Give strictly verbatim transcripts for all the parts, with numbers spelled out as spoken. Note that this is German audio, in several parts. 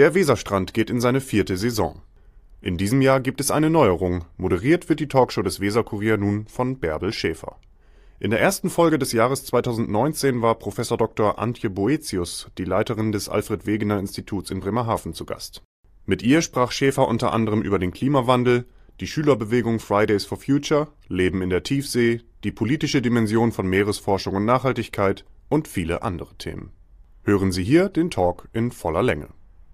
Der Weserstrand geht in seine vierte Saison. In diesem Jahr gibt es eine Neuerung. Moderiert wird die Talkshow des Weserkurier nun von Bärbel Schäfer. In der ersten Folge des Jahres zweitausendneunzehn war Professor Doktor Antje Boetius, die Leiterin des Alfred-Wegener-Instituts in Bremerhaven, zu Gast. Mit ihr sprach Schäfer unter anderem über den Klimawandel, die Schülerbewegung Fridays for Future, Leben in der Tiefsee, die politische Dimension von Meeresforschung und Nachhaltigkeit und viele andere Themen. Hören Sie hier den Talk in voller Länge.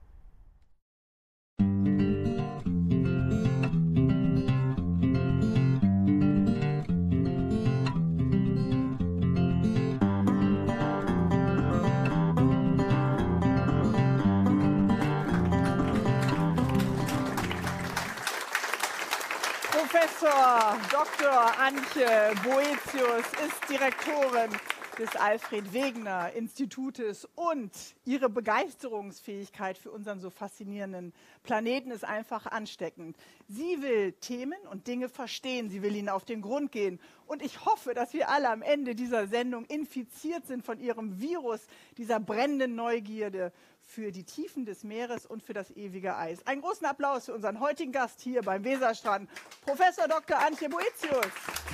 Professor Doktor Antje Boetius ist Direktorin des Alfred-Wegener-Institutes und ihre Begeisterungsfähigkeit für unseren so faszinierenden Planeten ist einfach ansteckend. Sie will Themen und Dinge verstehen, sie will ihnen auf den Grund gehen. Und ich hoffe, dass wir alle am Ende dieser Sendung infiziert sind von ihrem Virus, dieser brennenden Neugierde für die Tiefen des Meeres und für das ewige Eis. Einen großen Applaus für unseren heutigen Gast hier beim Weserstrand, Professor Doktor Antje Boetius.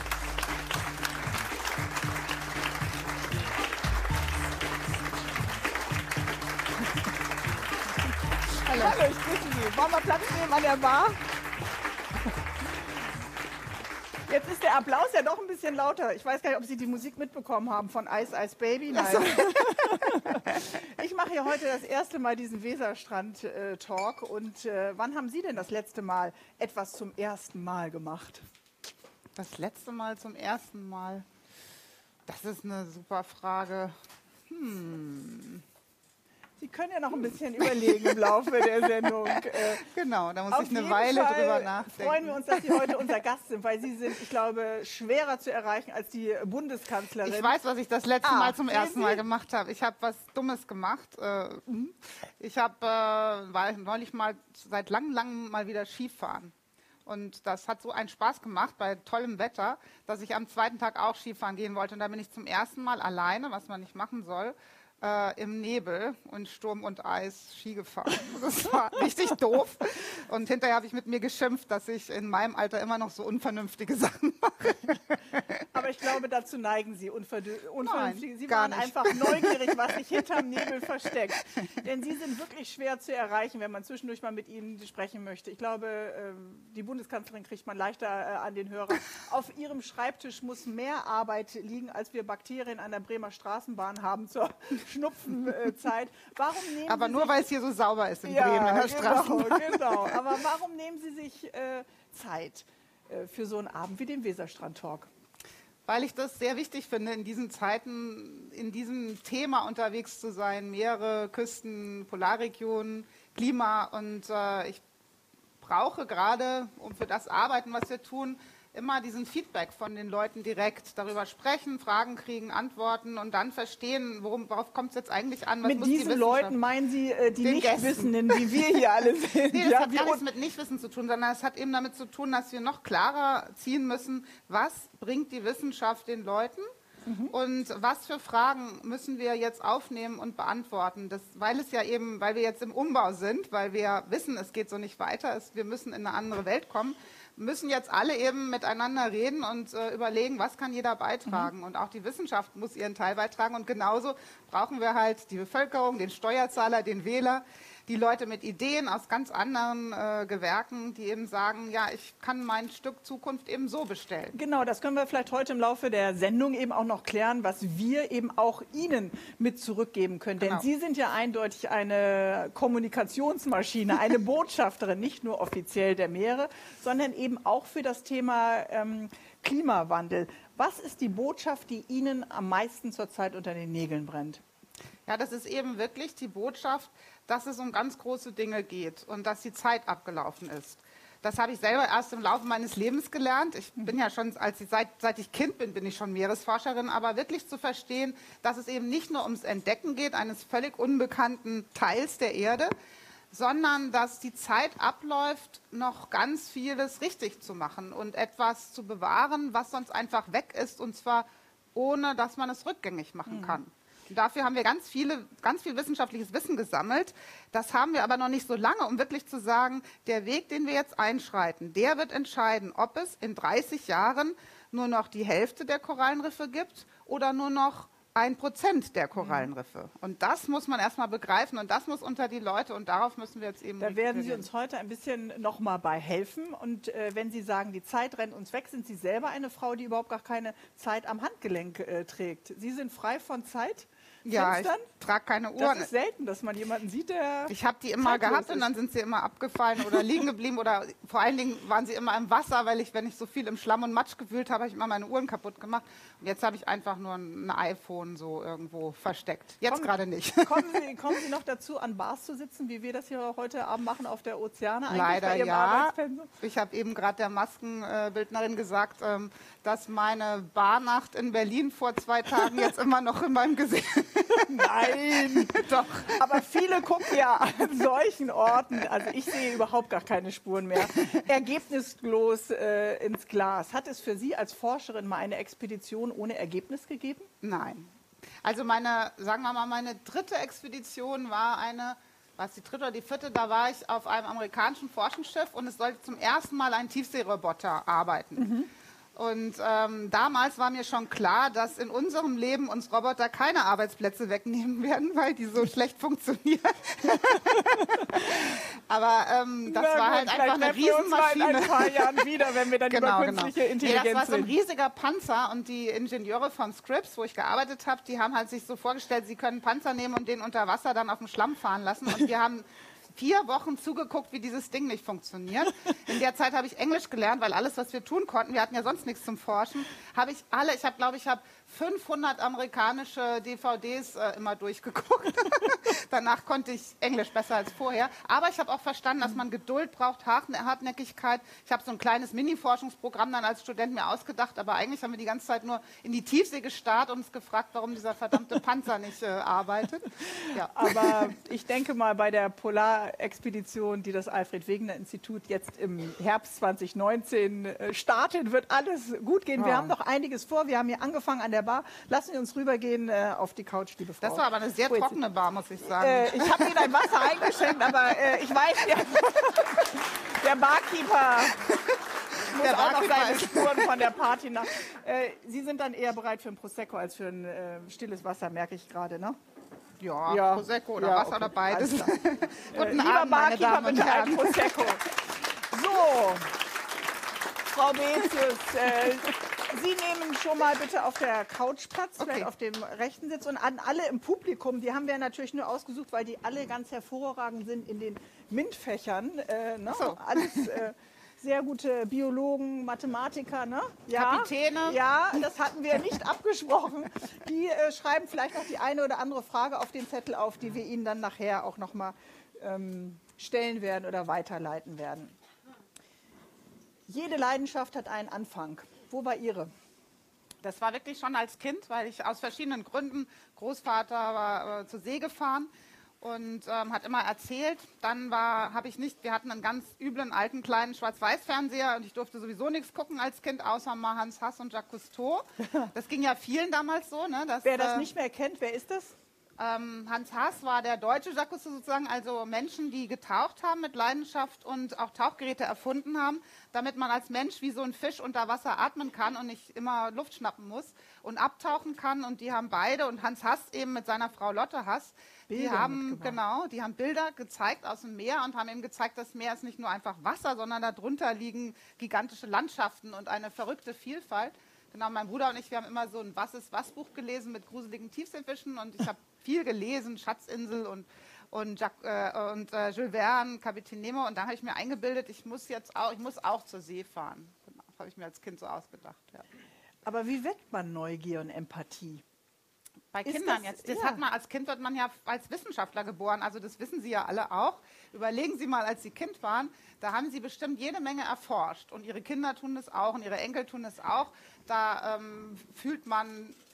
Hallo. Hallo, ich grüße Sie. Wollen wir Platz nehmen an der Bar? Jetzt ist der Applaus ja doch ein bisschen lauter. Ich weiß gar nicht, ob Sie die Musik mitbekommen haben von Ice Ice Baby. Nein. So. Ich mache hier heute das erste Mal diesen Weserstrand-Talk. Und äh, wann haben Sie denn das letzte Mal etwas zum ersten Mal gemacht? Das letzte Mal zum ersten Mal? Das ist eine super Frage. Hm... Sie können ja noch ein bisschen überlegen im Laufe der Sendung. Genau, da muss ich eine Weile Fall drüber nachdenken. Freuen wir uns, dass Sie heute unser Gast sind, weil Sie sind, ich glaube, schwerer zu erreichen als die Bundeskanzlerin. Ich weiß, was ich das letzte ah, Mal zum ersten Mal gemacht habe. Ich habe was Dummes gemacht. Ich habe äh, war neulich mal seit langem, langem mal wieder Skifahren. Und das hat so einen Spaß gemacht bei tollem Wetter, dass ich am zweiten Tag auch Skifahren gehen wollte. Und da bin ich zum ersten Mal alleine, was man nicht machen soll, Äh, im Nebel und Sturm und Eis Ski gefahren. Das war richtig doof. Und hinterher habe ich mit mir geschimpft, dass ich in meinem Alter immer noch so unvernünftige Sachen mache. Aber ich glaube, dazu neigen Sie unvernünftig. Nein, Sie gar waren nicht. einfach neugierig, was sich hinterm Nebel versteckt. Denn Sie sind wirklich schwer zu erreichen, wenn man zwischendurch mal mit Ihnen sprechen möchte. Ich glaube, die Bundeskanzlerin kriegt man leichter an den Hörer. Auf Ihrem Schreibtisch muss mehr Arbeit liegen, als wir Bakterien an der Bremer Straßenbahn haben zur Schnupfenzeit. Warum nehmen Aber Sie nur, sich, weil es hier so sauber ist in ja, Bremen in der genau, Straßenbahn. genau. Aber warum nehmen Sie sich äh, Zeit äh, für so einen Abend wie den Weserstrand-Talk? Weil ich das sehr wichtig finde, in diesen Zeiten, in diesem Thema unterwegs zu sein. Meere, Küsten, Polarregionen, Klima. Und äh, ich brauche gerade, um für das arbeiten, was wir tun, immer diesen Feedback von den Leuten direkt, darüber sprechen, Fragen kriegen, antworten und dann verstehen, worum, worauf kommt es jetzt eigentlich an. Was mit muss diesen die Leuten meinen Sie äh, die Den Nichtwissenden, wie wir hier alle sind? Nee, das ja, hat gar wir- nichts mit Nichtwissen zu tun, sondern es hat eben damit zu tun, dass wir noch klarer ziehen müssen, was bringt die Wissenschaft den Leuten mhm. und was für Fragen müssen wir jetzt aufnehmen und beantworten. Das, weil es ja eben, weil wir jetzt im Umbau sind, weil wir wissen, es geht so nicht weiter, es, wir müssen in eine andere Welt kommen, müssen jetzt alle eben miteinander reden und äh, überlegen, was kann jeder beitragen. Mhm. Und auch die Wissenschaft muss ihren Teil beitragen. Und genauso brauchen wir halt die Bevölkerung, den Steuerzahler, den Wähler, die Leute mit Ideen aus ganz anderen äh, Gewerken, die eben sagen, ja, ich kann mein Stück Zukunft eben so bestellen. Genau, das können wir vielleicht heute im Laufe der Sendung eben auch noch klären, was wir eben auch Ihnen mit zurückgeben können. Denn Genau. Sie sind ja eindeutig eine Kommunikationsmaschine, eine Botschafterin, nicht nur offiziell der Meere, sondern eben auch für das Thema ähm, Klimawandel. Was ist die Botschaft, die Ihnen am meisten zurzeit unter den Nägeln brennt? Ja, das ist eben wirklich die Botschaft, dass es um ganz große Dinge geht und dass die Zeit abgelaufen ist. Das habe ich selber erst im Laufe meines Lebens gelernt. Ich bin ja schon, als ich, seit, seit ich Kind bin, bin ich schon Meeresforscherin, aber wirklich zu verstehen, dass es eben nicht nur ums Entdecken geht, eines völlig unbekannten Teils der Erde, sondern dass die Zeit abläuft, noch ganz vieles richtig zu machen und etwas zu bewahren, was sonst einfach weg ist, und zwar ohne, dass man es rückgängig machen kann. Dafür haben wir ganz viele, ganz viel wissenschaftliches Wissen gesammelt. Das haben wir aber noch nicht so lange, um wirklich zu sagen, der Weg, den wir jetzt einschreiten, der wird entscheiden, ob es in dreißig Jahren nur noch die Hälfte der Korallenriffe gibt oder nur noch ein Prozent der Korallenriffe. Und das muss man erstmal begreifen und das muss unter die Leute und darauf müssen wir jetzt eben... Da werden Sie uns heute ein bisschen nochmal bei helfen. Und äh, wenn Sie sagen, die Zeit rennt uns weg, sind Sie selber eine Frau, die überhaupt gar keine Zeit am Handgelenk äh, trägt. Sie sind frei von Zeit? Ja, ich trage keine Uhren. Das ist selten, dass man jemanden sieht, der Ich habe die immer gehabt und dann sind sie immer abgefallen oder liegen geblieben oder vor allen Dingen waren sie immer im Wasser, weil ich, wenn ich so viel im Schlamm und Matsch gewühlt habe, habe ich immer meine Uhren kaputt gemacht. Und jetzt habe ich einfach nur ein iPhone so irgendwo versteckt. Jetzt gerade nicht. Kommen Sie, kommen Sie noch dazu, an Bars zu sitzen, wie wir das hier heute Abend machen auf der Ozeane? Eigentlich Leider bei Ihrem ja. Arbeitspensum? Ich habe eben gerade der Maskenbildnerin gesagt, ähm, dass meine Barnacht in Berlin vor zwei Tagen jetzt immer noch in meinem Gesicht... Nein, doch. Aber viele gucken ja an solchen Orten, also ich sehe überhaupt gar keine Spuren mehr, ergebnislos äh, ins Glas. Hat es für Sie als Forscherin mal eine Expedition ohne Ergebnis gegeben? Nein. Also meine, sagen wir mal, meine dritte Expedition war eine, was die dritte oder die vierte, da war ich auf einem amerikanischen Forschungsschiff und es sollte zum ersten Mal ein Tiefseeroboter arbeiten. Mhm. Und ähm, damals war mir schon klar, dass in unserem Leben uns Roboter keine Arbeitsplätze wegnehmen werden, weil die so schlecht funktionieren. Aber ähm, das Na war gut, halt einfach eine Riesenmaschine. In ein paar Jahren wieder, wenn wir dann genau, über künstliche genau. Intelligenz nee, das war so ein reden. riesiger Panzer und die Ingenieure von Scripps, wo ich gearbeitet habe, die haben halt sich so vorgestellt, sie können einen Panzer nehmen und den unter Wasser dann auf dem Schlamm fahren lassen. Und wir haben vier Wochen zugeguckt, wie dieses Ding nicht funktioniert. In der Zeit habe ich Englisch gelernt, weil alles, was wir tun konnten, wir hatten ja sonst nichts zum Forschen, habe ich alle, ich habe, glaube ich, habe fünfhundert amerikanische D V Ds äh, immer durchgeguckt. Danach konnte ich Englisch besser als vorher. Aber ich habe auch verstanden, dass man Geduld braucht, Hartnäckigkeit. Ich habe so ein kleines Mini-Forschungsprogramm dann als Student mir ausgedacht, aber eigentlich haben wir die ganze Zeit nur in die Tiefsee gestarrt und uns gefragt, warum dieser verdammte Panzer nicht äh, arbeitet. Ja. Aber ich denke mal, bei der Polarexpedition, die das Alfred-Wegener-Institut jetzt im Herbst zwanzig neunzehn äh, startet, wird alles gut gehen. Wir Ja. haben noch einiges vor. Wir haben hier angefangen an der Bar. Lassen Sie uns rübergehen äh, auf die Couch, liebe Frau. Das war aber eine sehr trockene Bar, muss ich sagen. Äh, ich habe Ihnen ein Wasser eingeschenkt, aber äh, ich weiß, der, der Barkeeper muss Der auch noch Barkeeper seine ist- Spuren von der Party nach. Äh, Sie sind dann eher bereit für ein Prosecco als für ein äh, stilles Wasser, merke ich gerade, ne? Ja, Ja. Prosecco oder Ja, Wasser okay. oder beides. Alles klar. Guten äh, lieber Abend, meine Barkeeper, Damen und bitte ein Herren. Prosecco. So, Frau Bezius, äh, Sie nehmen schon mal bitte auf der Couch Platz, Okay. vielleicht auf dem rechten Sitz. Und an alle im Publikum, die haben wir natürlich nur ausgesucht, weil die alle ganz hervorragend sind in den MINT-Fächern. Äh, ne? So. Alles äh, sehr gute Biologen, Mathematiker. Ne? Ja, Kapitäne. Ja, das hatten wir nicht abgesprochen. Die äh, schreiben vielleicht noch die eine oder andere Frage auf den Zettel auf, die wir Ihnen dann nachher auch noch mal ähm, stellen werden oder weiterleiten werden. Jede Leidenschaft hat einen Anfang. Wo war Ihre? Das war wirklich schon als Kind, weil ich aus verschiedenen Gründen, Großvater war äh, zur See gefahren und ähm, hat immer erzählt. Dann war, habe ich nicht, wir hatten einen ganz üblen alten kleinen Schwarz-Weiß-Fernseher und ich durfte sowieso nichts gucken als Kind, außer mal Hans Hass und Jacques Cousteau. Das ging ja vielen damals so. Ne, dass, Wer das äh, nicht mehr kennt, wer ist das? Ähm, Hans Haas war der deutsche Jacques Cousteau sozusagen, also Menschen, die getaucht haben mit Leidenschaft und auch Tauchgeräte erfunden haben, damit man als Mensch wie so ein Fisch unter Wasser atmen kann und nicht immer Luft schnappen muss und abtauchen kann. Und die haben beide und Hans Haas eben mit seiner Frau Lotte Haas, die Bilder haben mitgebracht. genau, die haben Bilder gezeigt aus dem Meer und haben eben gezeigt, das Meer ist nicht nur einfach Wasser, sondern darunter liegen gigantische Landschaften und eine verrückte Vielfalt. Genau, mein Bruder und ich, wir haben immer so ein Was ist was Buch gelesen mit gruseligen Tiefseefischen und ich habe viel gelesen, Schatzinsel und, und, Jacques, äh, und äh, Jules Verne, Kapitän Nemo und dann habe ich mir eingebildet, ich muss jetzt auch, ich muss auch zur See fahren. Genau, das habe ich mir als Kind so ausgedacht. Ja. Aber wie weckt man Neugier und Empathie? Bei Ist Kindern das- jetzt, das ja. hat man, als Kind wird man ja als Wissenschaftler geboren, also das wissen Sie ja alle auch. Überlegen Sie mal, als Sie Kind waren, da haben Sie bestimmt jede Menge erforscht und Ihre Kinder tun das auch und Ihre Enkel tun das auch. Da ähm, fühlt man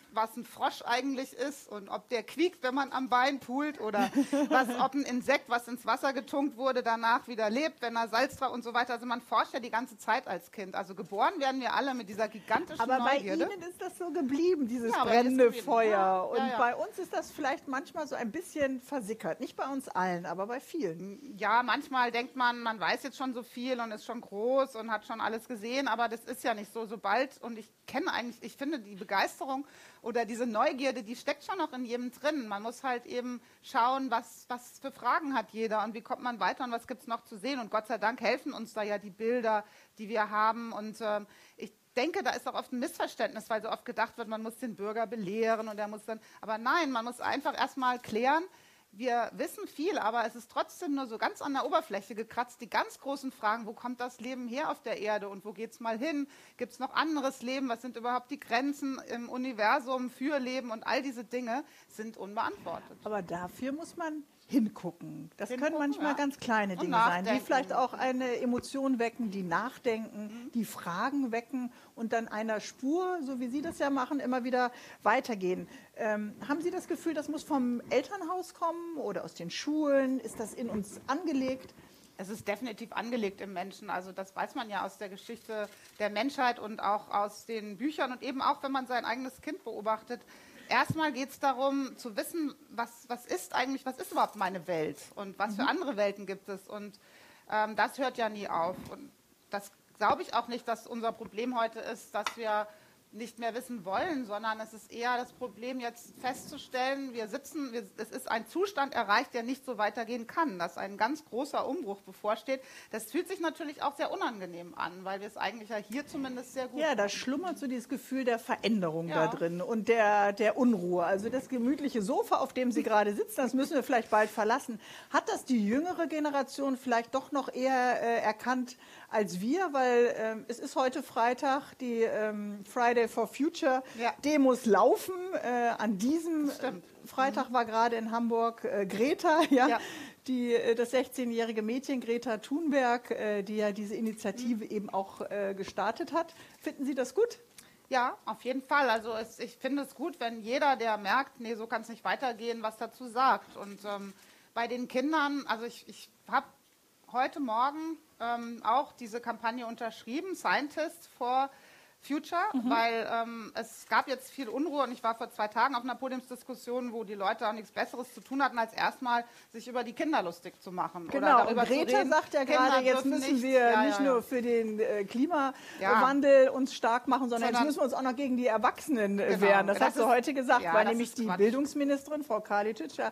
was ein Frosch eigentlich ist und ob der quiekt, wenn man am Bein pult oder was, ob ein Insekt, was ins Wasser getunkt wurde, danach wieder lebt, wenn er Salz drauf und so weiter. Also man forscht ja die ganze Zeit als Kind. Also geboren werden wir alle mit dieser gigantischen Aber Neugierde. bei Ihnen ist das so geblieben, dieses Ja, brennende Feuer. Ja, und ja, ja. bei uns ist das vielleicht manchmal so ein bisschen versickert. Nicht bei uns allen, aber bei vielen. Ja, manchmal denkt man, man weiß jetzt schon so viel und ist schon groß und hat schon alles gesehen, aber das ist ja nicht so. Sobald, und ich kenne eigentlich, ich finde die Begeisterung oder diese Neugierde, die steckt schon noch in jedem drin. Man muss halt eben schauen, was, was für Fragen hat jeder und wie kommt man weiter und was gibt es noch zu sehen. Und Gott sei Dank helfen uns da ja die Bilder, die wir haben. Und ähm, ich denke, da ist auch oft ein Missverständnis, weil so oft gedacht wird, man muss den Bürger belehren und er muss dann, aber nein, man muss einfach erstmal klären, wir wissen viel, aber es ist trotzdem nur so ganz an der Oberfläche gekratzt. Die ganz großen Fragen, wo kommt das Leben her auf der Erde und wo geht es mal hin? Gibt es noch anderes Leben? Was sind überhaupt die Grenzen im Universum für Leben? Und all diese Dinge sind unbeantwortet. Aber dafür muss man hingucken. Das Hingucken, können manchmal ja. ganz kleine Und Dinge sein, die nachdenken. vielleicht auch eine Emotion wecken, die nachdenken, Mhm. die Fragen wecken und dann einer Spur, so wie Sie das ja machen, immer wieder weitergehen. Ähm, haben Sie das Gefühl, das muss vom Elternhaus kommen oder aus den Schulen? Ist das in uns angelegt? Es ist definitiv angelegt im Menschen. Also das weiß man ja aus der Geschichte der Menschheit und auch aus den Büchern und eben auch, wenn man sein eigenes Kind beobachtet. Erstmal geht es darum, zu wissen, was, was ist eigentlich, was ist überhaupt meine Welt und was für andere Welten gibt es. Und ähm, das hört ja nie auf. Und das glaube ich auch nicht, dass unser Problem heute ist, dass wir nicht mehr wissen wollen, sondern es ist eher das Problem, jetzt festzustellen, wir sitzen, wir, es ist ein Zustand erreicht, der nicht so weitergehen kann, dass ein ganz großer Umbruch bevorsteht. Das fühlt sich natürlich auch sehr unangenehm an, weil wir es eigentlich ja hier zumindest sehr gut Ja, da machen. schlummert so dieses Gefühl der Veränderung Ja. da drin und der, der Unruhe. Also das gemütliche Sofa, auf dem Sie gerade sitzen, das müssen wir vielleicht bald verlassen. Hat das die jüngere Generation vielleicht doch noch eher äh, erkannt als wir? Weil ähm, es ist heute Freitag, die ähm, Friday for Future Ja. Demos laufen. Äh, an diesem Stimmt. Freitag war gerade in Hamburg äh, Greta, ja, Ja. die, äh, das sechzehnjährige Mädchen Greta Thunberg, äh, die ja diese Initiative Mhm. eben auch äh, gestartet hat. Finden Sie das gut? Ja, auf jeden Fall. Also es, ich finde es gut, wenn jeder, der merkt, nee, so kann es nicht weitergehen, was dazu sagt. Und ähm, bei den Kindern, also ich, ich habe heute Morgen ähm, auch diese Kampagne unterschrieben, Scientists for Future, Mhm. weil ähm, es gab jetzt viel Unruhe und ich war vor zwei Tagen auf einer Podiumsdiskussion, wo die Leute auch nichts Besseres zu tun hatten, als erstmal sich über die Kinder lustig zu machen. Genau, oder und darüber Greta zu reden. sagt ja Kinder gerade, jetzt dürfen müssen nichts- wir ja, nicht ja, nur ja. für den äh, Klimawandel uns stark machen, sondern, Sondern- jetzt müssen wir uns auch noch gegen die Erwachsenen äh, Genau, wehren. Das, das hat sie ist- heute gesagt, ja, weil das nämlich ist die Quatsch. Bildungsministerin, Frau Karlitic, ja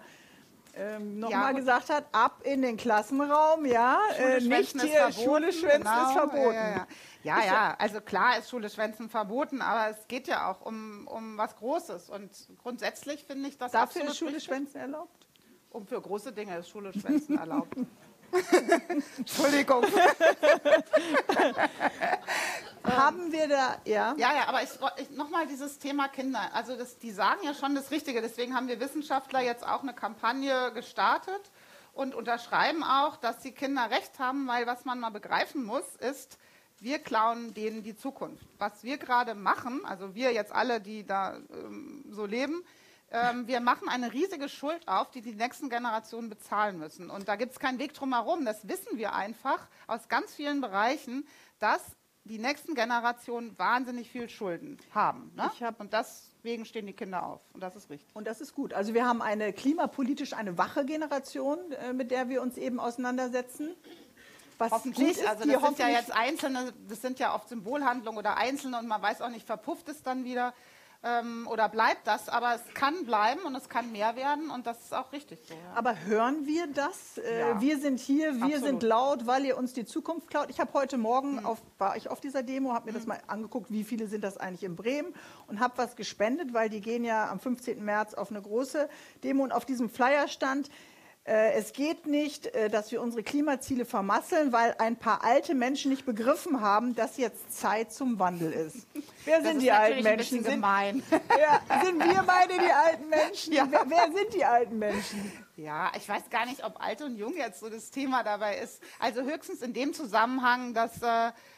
ähm, Ja, nochmal und- gesagt hat, ab in den Klassenraum, ja, äh, Schule nicht schwänzen ist hier, verboten, Schule schwänzen genau, ist verboten. Ja, ja, ja. ja, ja, also klar ist Schule schwänzen verboten, aber es geht ja auch um, um was Großes. Und grundsätzlich finde ich das Dafür absolut ist Schule richtig. schwänzen erlaubt? Um für große Dinge ist Schule schwänzen erlaubt. Entschuldigung. Haben wir da, ja? Ja, ja, aber ich, ich, nochmal dieses Thema Kinder. Also das, die sagen ja schon das Richtige. Deswegen haben wir Wissenschaftler jetzt auch eine Kampagne gestartet und unterschreiben auch, dass die Kinder recht haben, weil was man mal begreifen muss, ist, wir klauen denen die Zukunft. Was wir gerade machen, also wir jetzt alle, die da ähm, so leben, ähm, wir machen eine riesige Schuld auf, die die nächsten Generationen bezahlen müssen. Und da gibt es keinen Weg drum herum. Das wissen wir einfach aus ganz vielen Bereichen, dass die nächsten Generationen wahnsinnig viel Schulden haben. Ne? Ich hab- Und deswegen stehen die Kinder auf. Und das ist richtig. Und das ist gut. Also wir haben eine klimapolitisch eine wache Generation, äh, mit der wir uns eben auseinandersetzen. Was Hoffentlich, gut ist, also die das sind ja hoffentlich- jetzt Einzelne, das sind ja oft Symbolhandlungen oder Einzelne und man weiß auch nicht, verpufft es dann wieder ähm, oder bleibt das, aber es kann bleiben und es kann mehr werden und das ist auch richtig so. Ja. Aber hören wir das? Äh, Ja. Wir sind hier, wir Absolut. sind laut, weil ihr uns die Zukunft klaut. Ich habe heute Morgen, auf, war ich auf dieser Demo, habe mir das mal angeguckt, wie viele sind das eigentlich in Bremen und habe was gespendet, weil die gehen ja am fünfzehnten März auf eine große Demo und auf diesem Flyer stand, äh, es geht nicht, äh, dass wir unsere Klimaziele vermasseln, weil ein paar alte Menschen nicht begriffen haben, dass jetzt Zeit zum Wandel ist. Wer Das sind ist die alten natürlich ein Menschen? bisschen Sind, gemein. ja, sind wir beide die alten Menschen? Ja. Wer, wer sind die alten Menschen? Ja, ich weiß gar nicht, ob alt und jung jetzt so das Thema dabei ist. Also höchstens in dem Zusammenhang, dass, äh,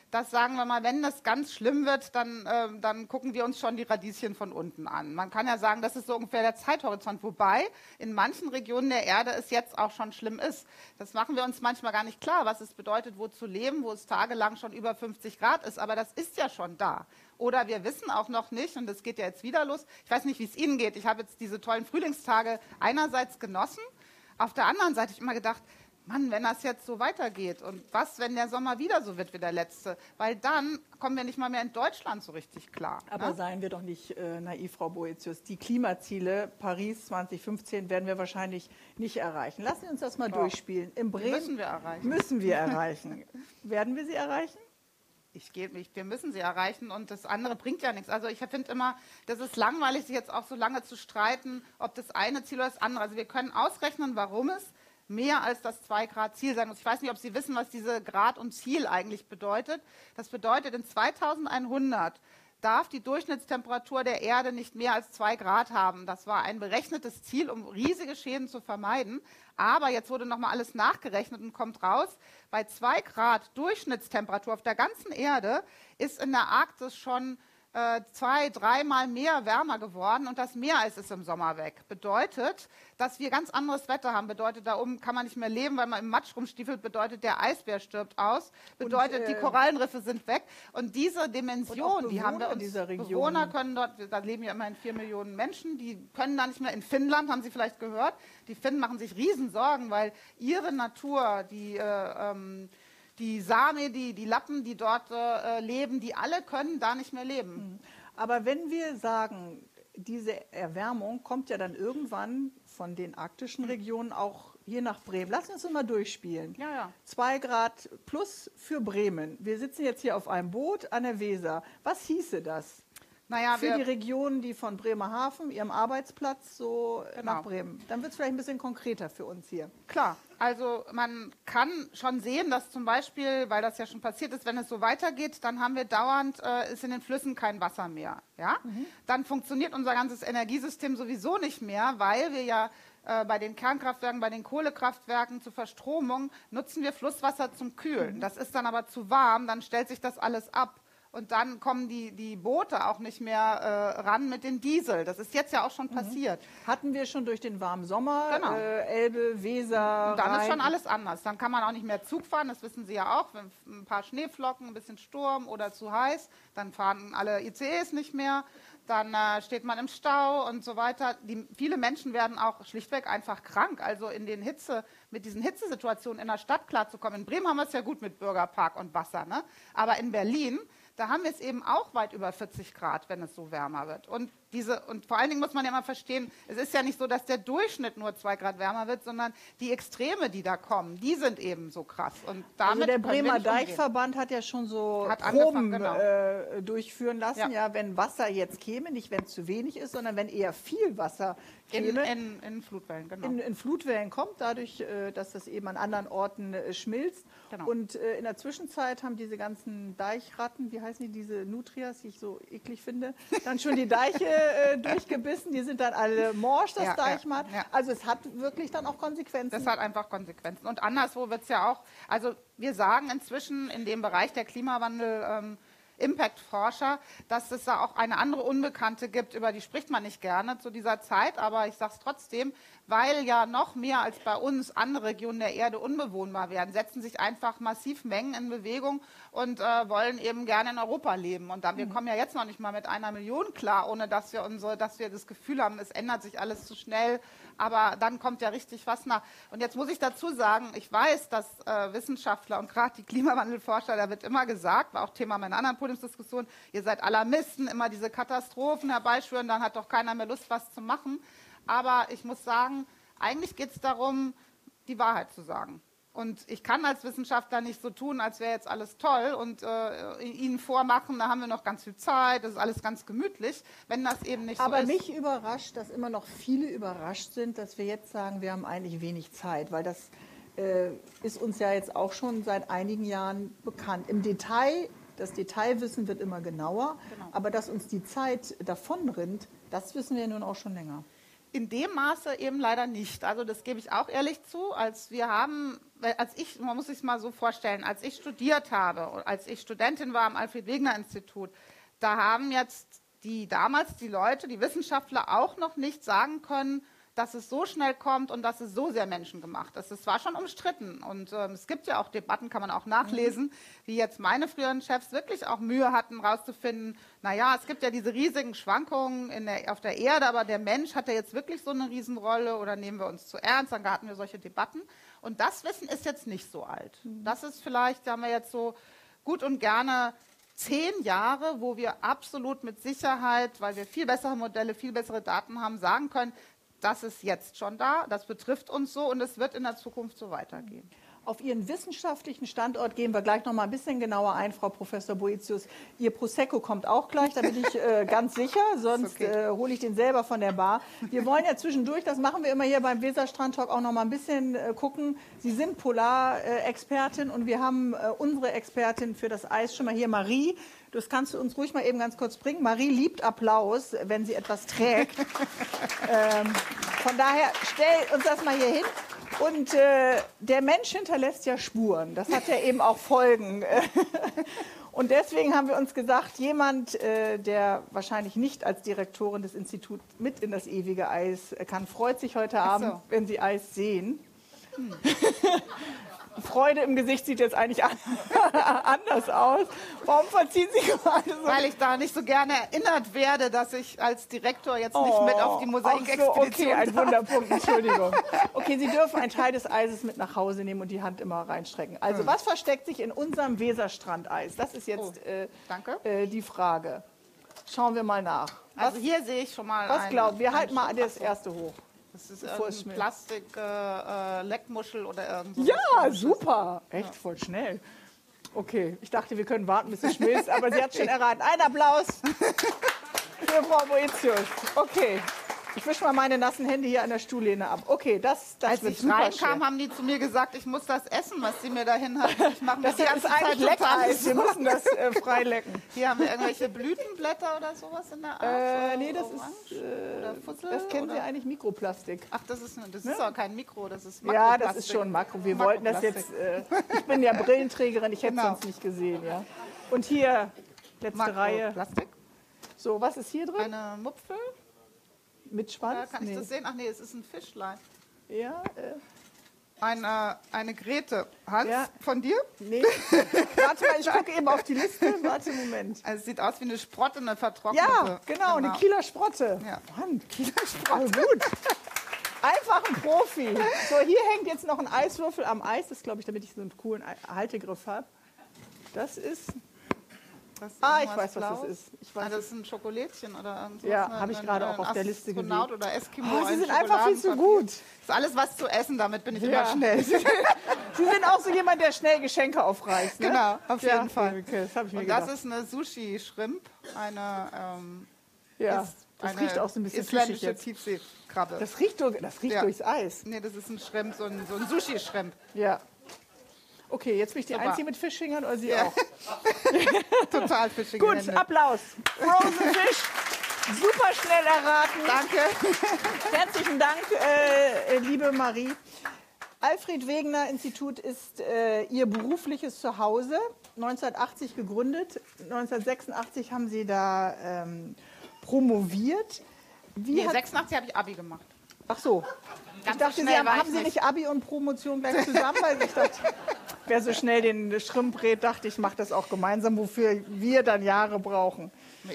dass, sagen wir mal, wenn das ganz schlimm wird, dann, äh, dann gucken wir uns schon die Radieschen von unten an. Man kann ja sagen, das ist so ungefähr der Zeithorizont, wobei in manchen Regionen der Erde es jetzt auch schon schlimm ist. Das machen wir uns manchmal gar nicht klar, was es bedeutet, wo zu leben, wo es tagelang schon über fünfzig Grad ist, aber das ist ja schon da. Oder wir wissen auch noch nicht, und das geht ja jetzt wieder los, ich weiß nicht, wie es Ihnen geht, ich habe jetzt diese tollen Frühlingstage einerseits genossen, auf der anderen Seite habe ich immer gedacht, Mann, wenn das jetzt so weitergeht und was, wenn der Sommer wieder so wird wie der letzte, weil dann kommen wir nicht mal mehr in Deutschland so richtig klar. Aber ne? seien wir doch nicht äh, naiv, Frau Boetius. Die Klimaziele Paris zwanzig fünfzehn werden wir wahrscheinlich nicht erreichen. Lassen Sie uns das mal Doch. durchspielen. In Bremen müssen wir erreichen. Müssen wir erreichen. Werden wir sie erreichen? Ich gehe nicht, wir müssen sie erreichen und das andere bringt ja nichts. Also ich finde immer, das ist langweilig, sich jetzt auch so lange zu streiten, ob das eine Ziel oder das andere. Also wir können ausrechnen, warum es mehr als das zwei Grad Ziel sein muss. Ich weiß nicht, ob Sie wissen, was diese Grad und Ziel eigentlich bedeutet. Das bedeutet, in zweitausendeinhundert darf die Durchschnittstemperatur der Erde nicht mehr als zwei Grad haben. Das war ein berechnetes Ziel, um riesige Schäden zu vermeiden. Aber jetzt wurde nochmal alles nachgerechnet und kommt raus, bei zwei Grad Durchschnittstemperatur auf der ganzen Erde ist in der Arktis schon äh, zwei, dreimal mehr wärmer geworden und das mehr als ist im Sommer weg. Bedeutet, dass wir ganz anderes Wetter haben. Bedeutet, da oben kann man nicht mehr leben, weil man im Matsch rumstiefelt. Bedeutet, der Eisbär stirbt aus. Bedeutet, und, äh, die Korallenriffe sind weg. Und diese Dimension, und die haben wir uns, dieser Region. Bewohner können dort, da leben ja immerhin vier Millionen Menschen, die können da nicht mehr, in Finnland, haben Sie vielleicht gehört, die Finnen machen sich Riesensorgen, weil ihre Natur, die äh, ähm, die Same, die, die Lappen, die dort äh, leben, die alle können da nicht mehr leben. Aber wenn wir sagen, diese Erwärmung kommt ja dann irgendwann von den arktischen Regionen auch hier nach Bremen. Lassen wir uns mal durchspielen. Ja, ja. Zwei Grad plus für Bremen. Wir sitzen jetzt hier auf einem Boot an der Weser. Was hieße das? Naja, für wir, die Regionen, die von Bremerhaven, ihrem Arbeitsplatz, so genau. nach Bremen. Dann wird es vielleicht ein bisschen konkreter für uns hier. Klar, also man kann schon sehen, dass zum Beispiel, weil das ja schon passiert ist, wenn es so weitergeht, dann haben wir dauernd, äh, ist in den Flüssen kein Wasser mehr. Ja? Mhm. Dann funktioniert unser ganzes Energiesystem sowieso nicht mehr, weil wir ja äh, bei den Kernkraftwerken, bei den Kohlekraftwerken zur Verstromung nutzen wir Flusswasser zum Kühlen. Mhm. Das ist dann aber zu warm, dann stellt sich das alles ab. Und dann kommen die, die Boote auch nicht mehr äh, ran mit dem Diesel. Das ist jetzt ja auch schon mhm. passiert. Hatten wir schon durch den warmen Sommer, genau. äh, Elbe, Weser, und dann Rhein. ist schon alles anders. Dann kann man auch nicht mehr Zug fahren, das wissen Sie ja auch. Wenn ein paar Schneeflocken, ein bisschen Sturm oder zu heiß, dann fahren alle I C Es nicht mehr. Dann äh, steht man im Stau und so weiter. Die, viele Menschen werden auch schlichtweg einfach krank. Also in den Hitze, mit diesen Hitzesituationen in der Stadt klarzukommen. In Bremen haben wir es ja gut mit Bürgerpark und Wasser, ne? Aber in Berlin, da haben wir es eben auch weit über vierzig Grad, wenn es so wärmer wird. Und, diese, und vor allen Dingen muss man ja mal verstehen, es ist ja nicht so, dass der Durchschnitt nur zwei Grad wärmer wird, sondern die Extreme, die da kommen, die sind eben so krass. Und damit also der Bremer Deichverband Deichverband hat ja schon so hat Proben genau. äh, durchführen lassen, ja. Ja. ja, wenn Wasser jetzt käme, nicht wenn es zu wenig ist, sondern wenn eher viel Wasser käme. In, in, in Flutwellen, genau. In, in Flutwellen kommt, dadurch, äh, dass das eben an anderen Orten äh, schmilzt. Genau. Und äh, in der Zwischenzeit haben diese ganzen Deichratten, wie heißen die, diese Nutrias, die ich so eklig finde, dann schon die Deiche äh, durchgebissen. Die sind dann alle morsch, das ja, Deichmatt. Ja, ja. Also es hat wirklich dann auch Konsequenzen. Das hat einfach Konsequenzen. Und anderswo wird es ja auch, also wir sagen inzwischen in dem Bereich der Klimawandel, ähm, Impact-Forscher, dass es da auch eine andere Unbekannte gibt, über die spricht man nicht gerne zu dieser Zeit, aber ich sage es trotzdem, weil ja noch mehr als bei uns andere Regionen der Erde unbewohnbar werden, setzen sich einfach massiv Mengen in Bewegung und äh, wollen eben gerne in Europa leben. Und da, wir kommen ja jetzt noch nicht mal mit einer Million klar, ohne dass wir, unsere, dass wir das Gefühl haben, es ändert sich alles zu schnell, aber dann kommt ja richtig was nach. Und jetzt muss ich dazu sagen, ich weiß, dass äh, Wissenschaftler und gerade die Klimawandelforscher, da wird immer gesagt, war auch Thema meiner anderen Podiumsdiskussion, ihr seid Alarmisten, immer diese Katastrophen herbeischwören, dann hat doch keiner mehr Lust, was zu machen. Aber ich muss sagen, eigentlich geht es darum, die Wahrheit zu sagen. Und ich kann als Wissenschaftler nicht so tun, als wäre jetzt alles toll und äh, Ihnen vormachen, da haben wir noch ganz viel Zeit, das ist alles ganz gemütlich, wenn das eben nicht Aber so ist. Aber mich überrascht, dass immer noch viele überrascht sind, dass wir jetzt sagen, wir haben eigentlich wenig Zeit, weil das äh, ist uns ja jetzt auch schon seit einigen Jahren bekannt. Im Detail, das Detailwissen wird immer genauer, Genau. aber dass uns die Zeit davonrinnt, das wissen wir nun auch schon länger. In dem Maße eben leider nicht. Also das gebe ich auch ehrlich zu. Als wir haben als ich, man muss sich mal so vorstellen, als ich studiert habe, als ich Studentin war am Alfred-Wegener-Institut, da haben jetzt die damals die Leute, die Wissenschaftler auch noch nicht sagen können, dass es so schnell kommt und dass es so sehr menschengemacht ist. Es war schon umstritten und ähm, es gibt ja auch Debatten, kann man auch nachlesen, mhm. wie jetzt meine früheren Chefs wirklich auch Mühe hatten, rauszufinden, naja, es gibt ja diese riesigen Schwankungen in der, auf der Erde, aber der Mensch hat ja jetzt wirklich so eine Riesenrolle oder nehmen wir uns zu ernst, dann hatten wir solche Debatten. Und das Wissen ist jetzt nicht so alt. Mhm. Das ist vielleicht, da haben wir jetzt so gut und gerne zehn Jahre, wo wir absolut mit Sicherheit, weil wir viel bessere Modelle, viel bessere Daten haben, sagen können, das ist jetzt schon da, das betrifft uns so und es wird in der Zukunft so weitergehen. Auf Ihren wissenschaftlichen Standort gehen wir gleich noch mal ein bisschen genauer ein, Frau Professor Boetius. Ihr Prosecco kommt auch gleich, da bin ich äh, ganz sicher, sonst okay. äh, hole ich den selber von der Bar. Wir wollen ja zwischendurch, das machen wir immer hier beim Weserstrand-Talk, auch noch mal ein bisschen äh, gucken. Sie sind Polarexpertin äh, und wir haben äh, unsere Expertin für das Eis schon mal hier, Marie. Das kannst du uns ruhig mal eben ganz kurz bringen. Marie liebt Applaus, wenn sie etwas trägt. ähm, von daher, stell uns das mal hier hin. Und äh, der Mensch hinterlässt ja Spuren. Das hat ja eben auch Folgen. Und deswegen haben wir uns gesagt, jemand, äh, der wahrscheinlich nicht als Direktorin des Instituts mit in das ewige Eis kann, freut sich heute Abend, so. wenn Sie Eis sehen. Hm. Freude im Gesicht sieht jetzt eigentlich anders aus. Warum verziehen Sie gerade so? Weil ich da nicht so gerne erinnert werde, dass ich als Direktor jetzt nicht oh, mit auf die Mosaikexpedition so, okay, ein Wunderpunkt, Entschuldigung. Okay, Sie dürfen einen Teil des Eises mit nach Hause nehmen und die Hand immer reinstrecken. Also, hm. was versteckt sich in unserem Weserstrandeis? Das ist jetzt oh, äh, danke. Äh, die Frage. Schauen wir mal nach. Was, also hier sehe ich schon mal Was glauben wir? Halten mal das erste hoch. Das ist ein Plastik-Leckmuschel äh, oder irgendwas. Ja, super. Echt, ja. voll schnell. Okay, ich dachte, wir können warten, bis es schmilzt, aber sie hat schon erraten. Ein Applaus für Frau Boetius. Okay. Ich wische mal meine nassen Hände hier an der Stuhllehne ab. Okay, das, das Als wird ich super reinkam, schwer. haben die zu mir gesagt, ich muss das essen, was sie mir dahin hat. Ich mache das die ist ganze eigentlich Zeit Leckereis. Wir müssen das äh, frei lecken. Hier haben wir irgendwelche Blütenblätter oder sowas in der Art. Äh, nee, das Orange ist, äh, oder Fussel, das kennen oder? Sie eigentlich, Mikroplastik. Ach, das ist, das ne? ist auch kein Mikro, das ist Makroplastik. Ja, das ist schon Makro. Wir wollten das jetzt, äh, ich bin ja Brillenträgerin, ich hätte es genau. sonst nicht gesehen. Ja. Und hier, letzte Reihe. Plastik. So, was ist hier drin? Eine Mupfel. Mit Schwanz? Ja, kann ich nee. das sehen? Ach nee, es ist ein Fischlein. Ja. Äh. Eine, eine Grete. Hans, ja. von dir? Nee. Warte mal, ich gucke eben auf die Liste. Warte, Moment. Also es sieht aus wie eine Sprotte, eine vertrocknete. Ja, genau, genau. eine Kieler Sprotte. Ja. Mann, Kieler Sprotte. Oh, gut. Einfach ein Profi. So, hier hängt jetzt noch ein Eiswürfel am Eis. Das glaube ich, damit ich so einen coolen Haltegriff habe. Das ist... Das ah, ich weiß, Blaues. was das ist. Ich weiß ah, das ist ein Schokolädchen oder irgendwas. Ja, habe ich gerade auch auf der Liste gesehen. Oder Eskimo. Oh, Sie sind einfach viel zu gut. Das ist alles was zu essen, damit bin ich ja. immer schnell. Sie sind auch so jemand, der schnell Geschenke aufreißt. Ne? Genau, auf ja. jeden Fall. Okay, das ich mir Und gedacht. das ist eine Sushi-Shrimp, eine, ähm, ja, ist das eine riecht auch so ein bisschen isländische Tiefseekrabbe. Das riecht, durch, das riecht ja. durchs Eis. Nee, das ist ein Shrimp, so ein, so ein Sushi-Shrimp. Ja. Okay, jetzt bin ich die Super. Einzige mit Fischfingern oder Sie ja. auch? Total Fischfinger. Gut, Applaus. Frozen Fish. Super schnell erraten. Danke. Herzlichen Dank, äh, liebe Marie. Alfred-Wegener-Institut ist äh, Ihr berufliches Zuhause. neunzehnhundertachtzig gegründet. neunzehnhundertsechsundachtzig haben Sie da ähm, promoviert. Wie nee, sechsundachtzig habe ich Abi gemacht. Ach so. Ganz ich dachte, so Sie haben, haben nicht. Sie nicht Abi und Promotion gleich zusammen? Weil ich dachte, wer so schnell den Schrimp rät, dachte ich, mache das auch gemeinsam, wofür wir dann Jahre brauchen. Nee.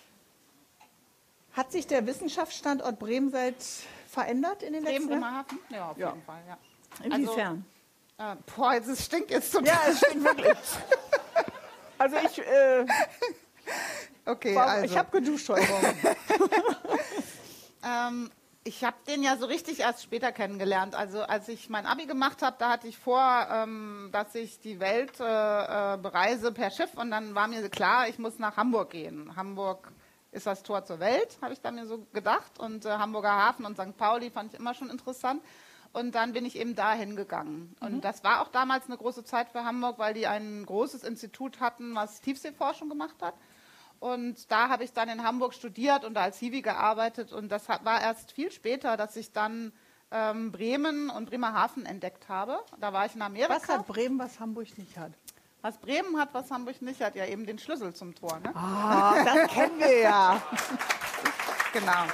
Hat sich der Wissenschaftsstandort Bremen seit verändert in den letzten Jahren? Bremerhaven? Ja, auf ja. jeden Fall, ja. Inwiefern? Also, äh, boah, jetzt, es stinkt jetzt total. Ja, es stinkt wirklich. Also ich... Äh, okay, war, also. Ich habe geduscht heute Morgen. ähm, Ich habe den ja so richtig erst später kennengelernt. Also als ich mein Abi gemacht habe, da hatte ich vor, ähm, dass ich die Welt äh, äh, bereise per Schiff. Und dann war mir klar, ich muss nach Hamburg gehen. Hamburg ist das Tor zur Welt, habe ich da mir so gedacht. Und äh, Hamburger Hafen und Sankt Pauli fand ich immer schon interessant. Und dann bin ich eben dahin gegangen. Mhm. Und das war auch damals eine große Zeit für Hamburg, weil die ein großes Institut hatten, was Tiefseeforschung gemacht hat. Und da habe ich dann in Hamburg studiert und als Hiwi gearbeitet. Und das war erst viel später, dass ich dann ähm, Bremen und Bremerhaven entdeckt habe. Da war ich in Amerika. Was hat Bremen, was Hamburg nicht hat? Was Bremen hat, was Hamburg nicht hat, ja eben den Schlüssel zum Tor. Ne? Ah, das kennen wir ja. Genau.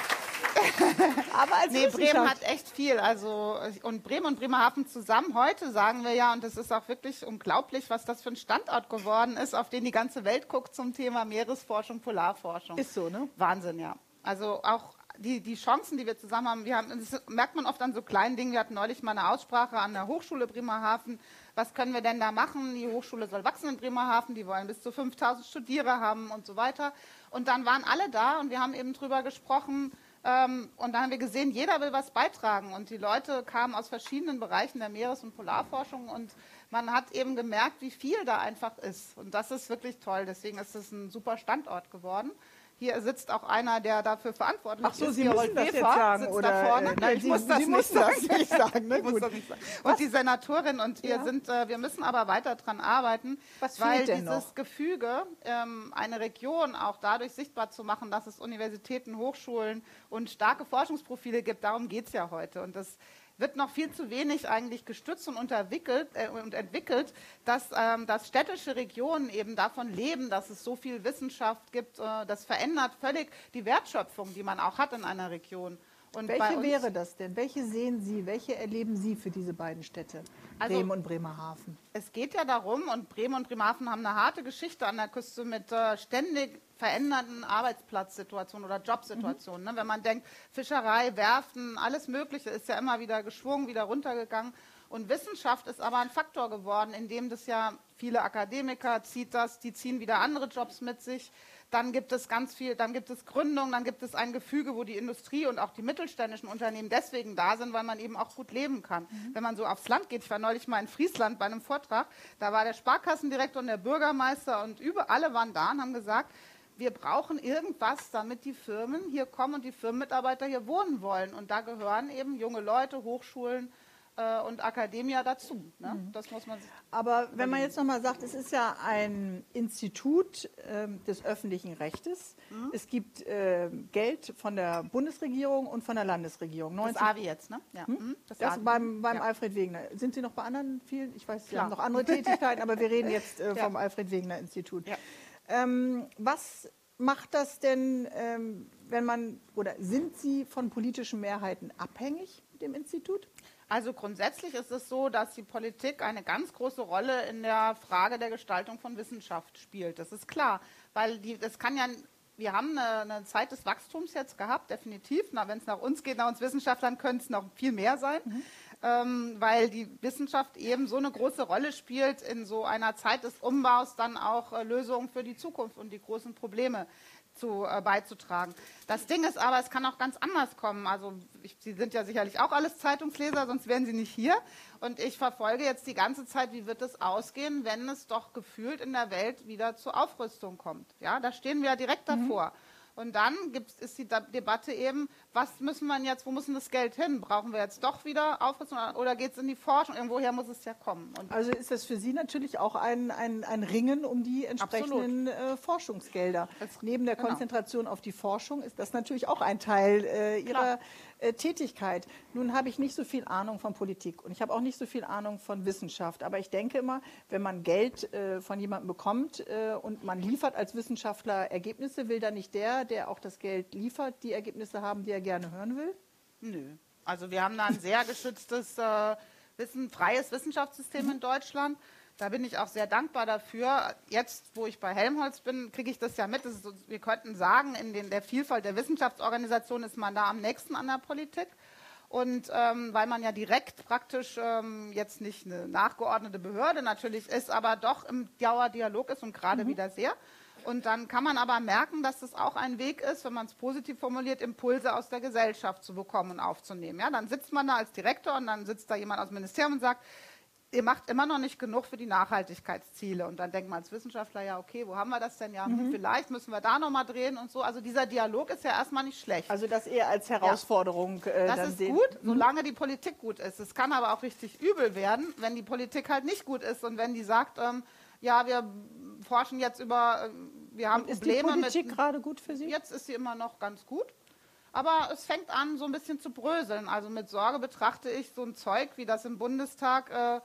Aber als nee, Bremen hat echt viel. Also, und Bremen und Bremerhaven zusammen, heute sagen wir ja, und es ist auch wirklich unglaublich, was das für ein Standort geworden ist, auf den die ganze Welt guckt zum Thema Meeresforschung, Polarforschung. Ist so, ne? Wahnsinn, ja. Also auch die, die Chancen, die wir zusammen haben, wir haben, das merkt man oft an so kleinen Dingen. Wir hatten neulich mal eine Aussprache an der Hochschule Bremerhaven. Was können wir denn da machen? Die Hochschule soll wachsen in Bremerhaven, die wollen bis zu fünftausend Studierer haben und so weiter. Und dann waren alle da und wir haben eben drüber gesprochen, ähm, und dann haben wir gesehen, jeder will was beitragen. Und die Leute kamen aus verschiedenen Bereichen der Meeres- und Polarforschung und man hat eben gemerkt, wie viel da einfach ist. Und das ist wirklich toll. Deswegen ist es ein super Standort geworden. Hier sitzt auch einer, der dafür verantwortlich ist. Ach so, Sie müssen das jetzt sagen, sitzt oder? Da vorne. Äh, nein, ich Sie, muss das, Sie nicht, müssen sagen. das nicht sagen. Ne? Ich muss Gut. das nicht sagen. Und die Senatorin und wir Ja. sind, äh, wir müssen aber weiter dran arbeiten, Was weil fehlt denn dieses noch? Gefüge, ähm, eine Region auch dadurch sichtbar zu machen, dass es Universitäten, Hochschulen und starke Forschungsprofile gibt, darum geht es ja heute. Und das wird noch viel zu wenig eigentlich gestützt und, unterwickelt, äh, und entwickelt, dass, ähm, dass städtische Regionen eben davon leben, dass es so viel Wissenschaft gibt. Äh, das verändert völlig die Wertschöpfung, die man auch hat in einer Region. Und bei Welche uns, wäre das denn? Welche sehen Sie, welche erleben Sie für diese beiden Städte, Also- Bremen und Bremerhaven? Es geht ja darum, und Bremen und Bremerhaven haben eine harte Geschichte an der Küste mit äh, ständig veränderten Arbeitsplatzsituationen oder Jobsituationen. Mhm. Ne? Wenn man denkt, Fischerei, Werften, alles Mögliche ist ja immer wieder geschwungen, wieder runtergegangen. Und Wissenschaft ist aber ein Faktor geworden, in dem das ja viele Akademiker zieht das, die ziehen wieder andere Jobs mit sich. Dann gibt es ganz viel, dann gibt es Gründung, dann gibt es ein Gefüge, wo die Industrie und auch die mittelständischen Unternehmen deswegen da sind, weil man eben auch gut leben kann. Mhm. Wenn man so aufs Land geht, ich war neulich mal in Friesland bei einem Vortrag, da war der Sparkassendirektor und der Bürgermeister und über alle waren da und haben gesagt, wir brauchen irgendwas, damit die Firmen hier kommen und die Firmenmitarbeiter hier wohnen wollen. Und da gehören eben junge Leute, Hochschulen äh, und Akademia dazu. Ne? Mhm. Das muss man sich Aber wenn man jetzt nochmal sagt, es ist ja ein Institut ähm, des öffentlichen Rechtes. Mhm. Es gibt äh, Geld von der Bundesregierung und von der Landesregierung. Das A W I jetzt, ne? Ja. Hm? Das, das A W I. beim, beim Ja. Alfred Wegener. Sind Sie noch bei anderen vielen? Ich weiß, Sie Klar. haben noch andere Tätigkeiten, aber wir reden jetzt äh, Ja. vom Alfred Wegener Institut. Ja. Ähm, was macht das denn, ähm, wenn man, oder sind Sie von politischen Mehrheiten abhängig, dem Institut? Also grundsätzlich ist es so, dass die Politik eine ganz große Rolle in der Frage der Gestaltung von Wissenschaft spielt. Das ist klar, weil die, das kann ja, wir haben eine, eine Zeit des Wachstums jetzt gehabt, definitiv. Wenn es nach uns geht, nach uns Wissenschaftlern, könnte es noch viel mehr sein, mhm. ähm, weil die Wissenschaft eben so eine große Rolle spielt in so einer Zeit des Umbaus, dann auch äh, Lösungen für die Zukunft und die großen Probleme zu, äh, beizutragen. Das Ding ist aber, es kann auch ganz anders kommen. Also ich, Sie sind ja sicherlich auch alles Zeitungsleser, sonst wären Sie nicht hier. Und ich verfolge jetzt die ganze Zeit, wie wird es ausgehen, wenn es doch gefühlt in der Welt wieder zur Aufrüstung kommt. Ja, da stehen wir ja direkt davor. Mhm. Und dann gibt's, ist die Debatte eben, was müssen wir jetzt, wo muss denn das Geld hin? Brauchen wir jetzt doch wieder Aufrüstung oder geht es in die Forschung? Irgendwoher muss es ja kommen. Und also ist das für Sie natürlich auch ein, ein, ein Ringen um die entsprechenden äh, Forschungsgelder. Das, Neben der genau. Konzentration auf die Forschung ist das natürlich auch ein Teil äh, Ihrer äh, Tätigkeit. Nun habe ich nicht so viel Ahnung von Politik und ich habe auch nicht so viel Ahnung von Wissenschaft. Aber ich denke immer, wenn man Geld äh, von jemandem bekommt äh, und man liefert als Wissenschaftler Ergebnisse, will da nicht der, der auch das Geld liefert, die Ergebnisse haben, die er gerne hören will? Nö. Also wir haben da ein sehr geschütztes, äh, Wissen, freies Wissenschaftssystem mhm. in Deutschland. Da bin ich auch sehr dankbar dafür. Jetzt, wo ich bei Helmholtz bin, kriege ich das ja mit. Das ist so, wir könnten sagen, in den, der Vielfalt der Wissenschaftsorganisation ist man da am nächsten an der Politik. Und ähm, weil man ja direkt praktisch ähm, jetzt nicht eine nachgeordnete Behörde natürlich ist, aber doch im Dauerdialog ist und gerade mhm. wieder sehr. Und dann kann man aber merken, dass es auch ein Weg ist, wenn man es positiv formuliert, Impulse aus der Gesellschaft zu bekommen und aufzunehmen. Ja, dann sitzt man da als Direktor und dann sitzt da jemand aus dem Ministerium und sagt, ihr macht immer noch nicht genug für die Nachhaltigkeitsziele. Und dann denkt man als Wissenschaftler, ja okay, wo haben wir das denn? Ja, mhm. vielleicht müssen wir da nochmal drehen und so. Also dieser Dialog ist ja erstmal nicht schlecht. Also das eher als Herausforderung ja. äh, das dann ist sehen. gut, solange die Politik gut ist. Es kann aber auch richtig übel werden, wenn die Politik halt nicht gut ist und wenn die sagt, ähm, ja, wir forschen jetzt über, wir haben und ist Probleme die Politik mit, gerade gut für Sie? Jetzt ist sie immer noch ganz gut. Aber es fängt an, so ein bisschen zu bröseln. Also mit Sorge betrachte ich so ein Zeug, wie das im Bundestag äh,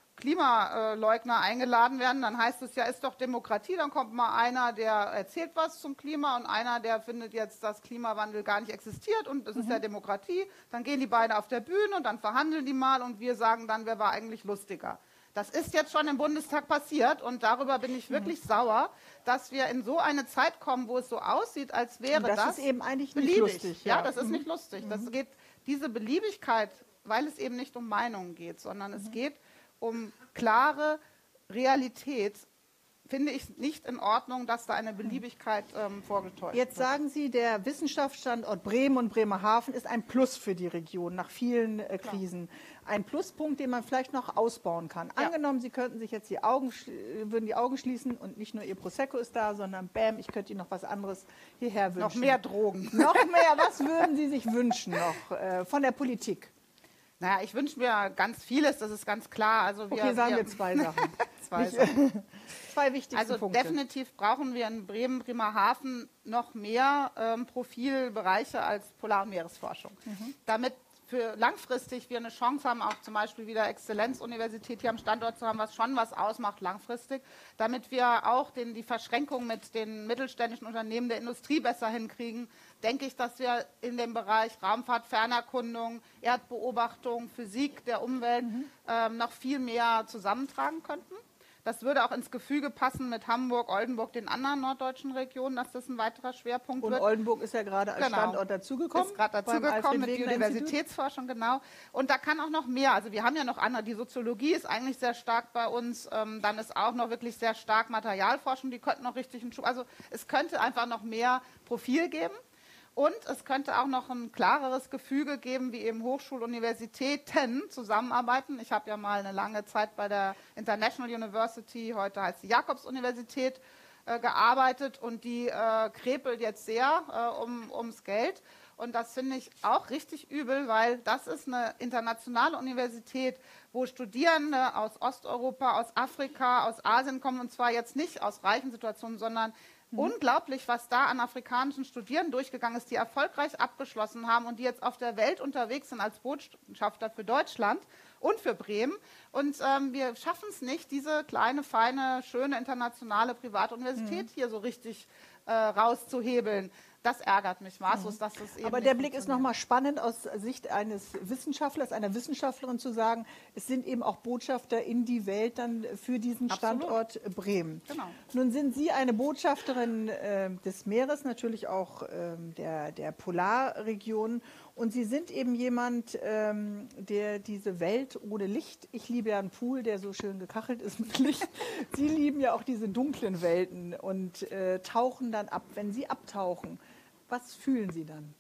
Klimaleugner eingeladen werden. Dann heißt es ja, ist doch Demokratie. Dann kommt mal einer, der erzählt was zum Klima und einer, der findet jetzt, dass Klimawandel gar nicht existiert und es mhm. ist ja Demokratie. Dann gehen die beiden auf der Bühne und dann verhandeln die mal und wir sagen dann, wer war eigentlich lustiger. Das ist jetzt schon im Bundestag passiert und darüber bin ich wirklich mhm. sauer, dass wir in so eine Zeit kommen, wo es so aussieht, als wäre das, das ist eben eigentlich nicht beliebig. lustig. Ja, Ja, das ist mhm. nicht lustig. Mhm. Das geht, diese Beliebigkeit, weil es eben nicht um Meinungen geht, sondern mhm. es geht um klare Realität, finde ich nicht in Ordnung, dass da eine Beliebigkeit ähm, vorgetäuscht Jetzt wird. sagen Sie, der Wissenschaftsstandort Bremen und Bremerhaven ist ein Plus für die Region nach vielen äh, Krisen. Ein Pluspunkt, den man vielleicht noch ausbauen kann. Ja. Angenommen, Sie könnten sich jetzt die Augen, würden die Augen schließen und nicht nur Ihr Prosecco ist da, sondern bam, ich könnte Ihnen noch was anderes hierher wünschen. Noch mehr Drogen. Noch mehr, was würden Sie sich wünschen noch äh, von der Politik? Naja, ich wünsche mir ganz vieles, das ist ganz klar. Also wir, okay, sagen wir, wir zwei Sachen. zwei, Sachen. zwei wichtigste also Punkte. Also definitiv brauchen wir in Bremen, Bremerhaven noch mehr ähm, Profilbereiche als Polar- und Meeresforschung. Mhm. Damit für langfristig wir eine Chance haben, auch zum Beispiel wieder Exzellenzuniversität hier am Standort zu haben, was schon was ausmacht langfristig, damit wir auch den, die Verschränkung mit den mittelständischen Unternehmen der Industrie besser hinkriegen, denke ich, dass wir in dem Bereich Raumfahrt, Fernerkundung, Erdbeobachtung, Physik der Umwelt mhm. ähm, noch viel mehr zusammentragen könnten. Das würde auch ins Gefüge passen mit Hamburg, Oldenburg, den anderen norddeutschen Regionen, dass das ein weiterer Schwerpunkt und wird. Und Oldenburg ist ja gerade als genau. Standort dazugekommen. Ist gerade dazugekommen mit Biodiversitätsforschung, genau. Und da kann auch noch mehr. Also wir haben ja noch andere. Die Soziologie ist eigentlich sehr stark bei uns. Ähm, dann ist auch noch wirklich sehr stark Materialforschung. Die könnten noch richtig einen Schub. Also es könnte einfach noch mehr Profil geben. Und es könnte auch noch ein klareres Gefüge geben, wie eben Hochschuluniversitäten zusammenarbeiten. Ich habe ja mal eine lange Zeit bei der International University, heute heißt sie Jakobs-Universität, äh, gearbeitet und die äh, krepelt jetzt sehr äh, um, ums Geld. Und das finde ich auch richtig übel, weil das ist eine internationale Universität, wo Studierende aus Osteuropa, aus Afrika, aus Asien kommen, und zwar jetzt nicht aus reichen Situationen, sondern Mhm. unglaublich, was da an afrikanischen Studierenden durchgegangen ist, die erfolgreich abgeschlossen haben und die jetzt auf der Welt unterwegs sind als Botschafter für Deutschland und für Bremen. Und ähm, wir schaffen es nicht, diese kleine, feine, schöne internationale private Universität mhm. hier so richtig äh, rauszuhebeln. Das ärgert mich maßlos, dass das eben Aber der Blick ist nochmal spannend aus Sicht eines Wissenschaftlers, einer Wissenschaftlerin zu sagen, es sind eben auch Botschafter in die Welt dann für diesen Absolut. Standort Bremen. Genau. Nun sind Sie eine Botschafterin äh, des Meeres, natürlich auch äh, der, der Polarregion. Und Sie sind eben jemand, ähm, der diese Welt ohne Licht, ich liebe ja einen Pool, der so schön gekachelt ist mit Licht. Sie lieben ja auch diese dunklen Welten und äh, tauchen dann ab. Wenn Sie abtauchen, was fühlen Sie dann?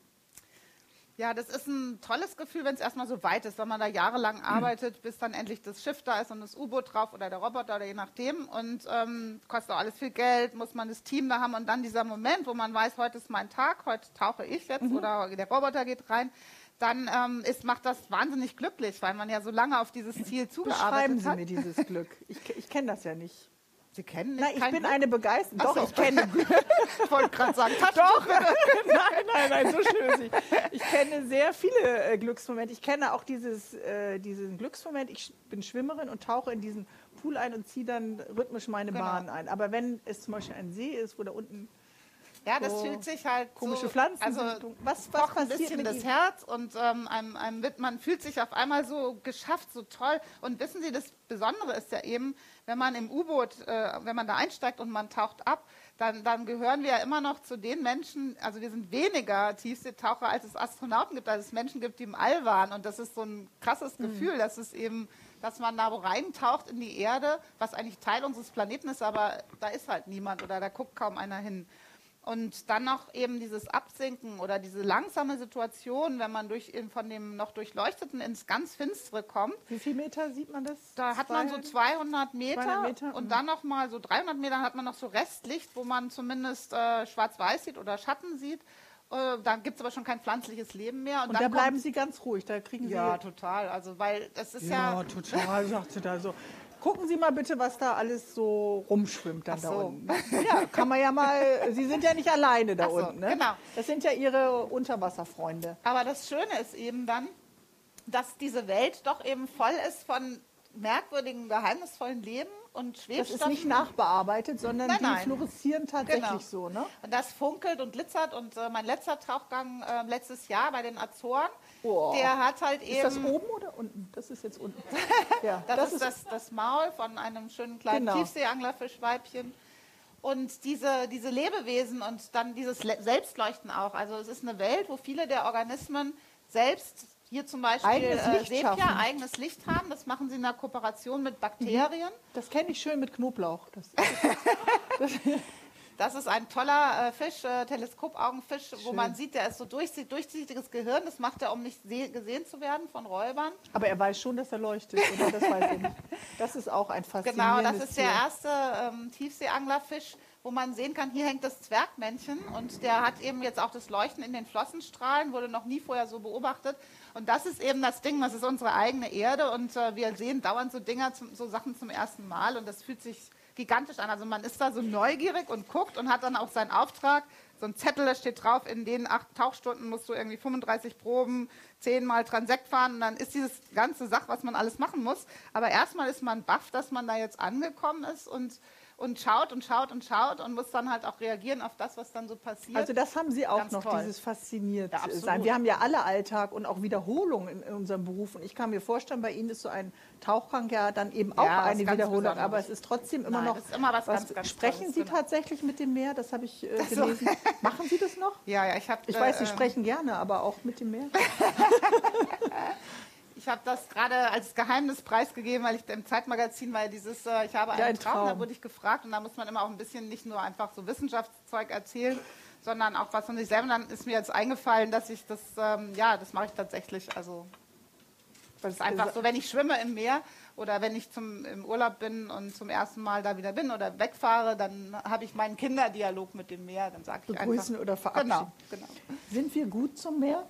Ja, das ist ein tolles Gefühl, wenn es erstmal so weit ist, wenn man da jahrelang arbeitet, bis dann endlich das Schiff da ist und das U-Boot drauf oder der Roboter oder je nachdem. Und ähm, kostet auch alles viel Geld, muss man das Team da haben. Und dann dieser Moment, wo man weiß, heute ist mein Tag, heute tauche ich jetzt mhm. oder der Roboter geht rein, dann ähm, ist, macht das wahnsinnig glücklich, weil man ja so lange auf dieses Ziel zugearbeitet hat. Beschreiben Sie mir dieses Glück. Ich, ich kenne das ja nicht. Sie kennen nicht? Nein, ich bin Glück? eine begeisterte. Doch, so. ich kenne. Ich wollte gerade sagen, Doch. nein, nein, nein, so schlüssig. Ich kenne sehr viele äh, Glücksmomente. Ich kenne auch dieses, äh, diesen Glücksmoment. Ich bin Schwimmerin und tauche in diesen Pool ein und ziehe dann rhythmisch meine genau. Bahn ein. Aber wenn es zum Beispiel ein See ist, wo da unten ja, das so fühlt sich halt komische so, Pflanzen also sind. Was, was passiert ein bisschen mit das Herz und ähm, einem, einem wird, man fühlt sich auf einmal so geschafft, so toll. Und wissen Sie, das Besondere ist ja eben, wenn man im U-Boot, äh, wenn man da einsteigt und man taucht ab, dann, dann gehören wir ja immer noch zu den Menschen, also wir sind weniger Tiefseetaucher, als es Astronauten gibt, als es Menschen gibt, die im All waren. Und das ist so ein krasses mhm. Gefühl, dass es eben, dass man da wo reintaucht in die Erde, was eigentlich Teil unseres Planeten ist, aber da ist halt niemand oder da guckt kaum einer hin. Und dann noch eben dieses Absinken oder diese langsame Situation, wenn man durch, von dem noch Durchleuchteten ins ganz Finstere kommt. Wie viele Meter sieht man das? Da hat man so zweihundert Meter, zweihundert Meter und dann noch mal so dreihundert Meter hat man noch so Restlicht, wo man zumindest äh, schwarz-weiß sieht oder Schatten sieht. Äh, da gibt es aber schon kein pflanzliches Leben mehr. Und, und dann da bleiben Sie ganz ruhig, da kriegen Sie... Ja, total. Also, weil das ist ja... Ja, total, sagt sie da so. Gucken Sie mal bitte, was da alles so rumschwimmt dann Ach da so. unten. Ja, kann man ja mal, Sie sind ja nicht alleine da Ach so, unten. Ne? genau. Das sind ja Ihre Unterwasserfreunde. Aber das Schöne ist eben dann, dass diese Welt doch eben voll ist von merkwürdigen, geheimnisvollen Leben und Das Schwebstoffen. ist nicht nachbearbeitet, sondern Nein, die nein. fluoreszieren tatsächlich Genau. so. Ne? Und das funkelt und glitzert. Und äh, mein letzter Tauchgang äh, letztes Jahr bei den Azoren, Oh. der hat halt Ist eben... das oben oder unten? Das ist jetzt unten. Ja, Das, ist das, das Maul von einem schönen kleinen Genau. Tiefseeanglerfischweibchen. Und diese, diese Lebewesen und dann dieses Le Selbstleuchten auch. Also es ist eine Welt, wo viele der Organismen selbst, hier zum Beispiel Eigenes äh, Licht Sepia, schaffen. eigenes Licht haben. Das machen sie in der Kooperation mit Bakterien. Das kenne ich schön mit Knoblauch. Das, Das ist ein toller äh, Fisch, äh, Teleskopaugenfisch, wo Schön. man sieht, der ist so durchsicht, durchsichtiges Gehirn. Das macht er, um nicht se gesehen zu werden von Räubern. aber er weiß schon, dass er leuchtet, oder? Das weiß er nicht. Das ist auch ein Genau, faszinierendes das ist der Tier. erste ähm, Tiefseeanglerfisch, wo man sehen kann, hier hängt das Zwergmännchen und der hat eben jetzt auch das Leuchten in den Flossenstrahlen, wurde noch nie vorher so beobachtet. Und das ist eben das Ding, das ist unsere eigene Erde und äh, wir sehen dauernd so Dinger, zum, so Sachen zum ersten Mal und das fühlt sich gigantisch an. Also man ist da so neugierig und guckt und hat dann auch seinen Auftrag. So ein Zettel, da steht drauf, in den acht Tauchstunden musst du irgendwie fünfunddreißig Proben, zehnmal Transekt fahren und dann ist dieses ganze Sache, was man alles machen muss. Aber erstmal ist man baff, dass man da jetzt angekommen ist und, und schaut und schaut und schaut und muss dann halt auch reagieren auf das, was dann so passiert. Also das haben Sie auch Ganz noch, toll. dieses fasziniert Ja, absolut. sein. Wir haben ja alle Alltag und auch Wiederholung in, in unserem Beruf. Und ich kann mir vorstellen, bei Ihnen ist so ein Tauchgang ja dann eben auch Ja, das ist eine ganz Wiederholung. Besonderes. Aber es ist trotzdem immer Nein, noch das ist immer was ganz, ganz Sprechen Tolles, Sie genau. tatsächlich mit dem Meer? Das habe ich äh, so. gelesen. Machen Sie das noch? ja, ja, ich habe Ich weiß, Sie äh, sprechen gerne, aber auch mit dem Meer. Ich habe das gerade als Geheimnis preisgegeben, weil ich im Zeitmagazin, weil dieses, äh, ich habe einen Ja, ein Traum, Traum. da wurde ich gefragt und da muss man immer auch ein bisschen nicht nur einfach so Wissenschaftszeug erzählen, sondern auch was von sich selber. Und dann ist mir jetzt eingefallen, dass ich das, ähm, ja, das mache ich tatsächlich. Also das ist einfach so, wenn ich schwimme im Meer oder wenn ich zum, im Urlaub bin und zum ersten Mal da wieder bin oder wegfahre, dann habe ich meinen Kinderdialog mit dem Meer. Dann sage ich Begrüßen einfach, oder verabschieden. Genau, genau. Sind wir gut zum Meer?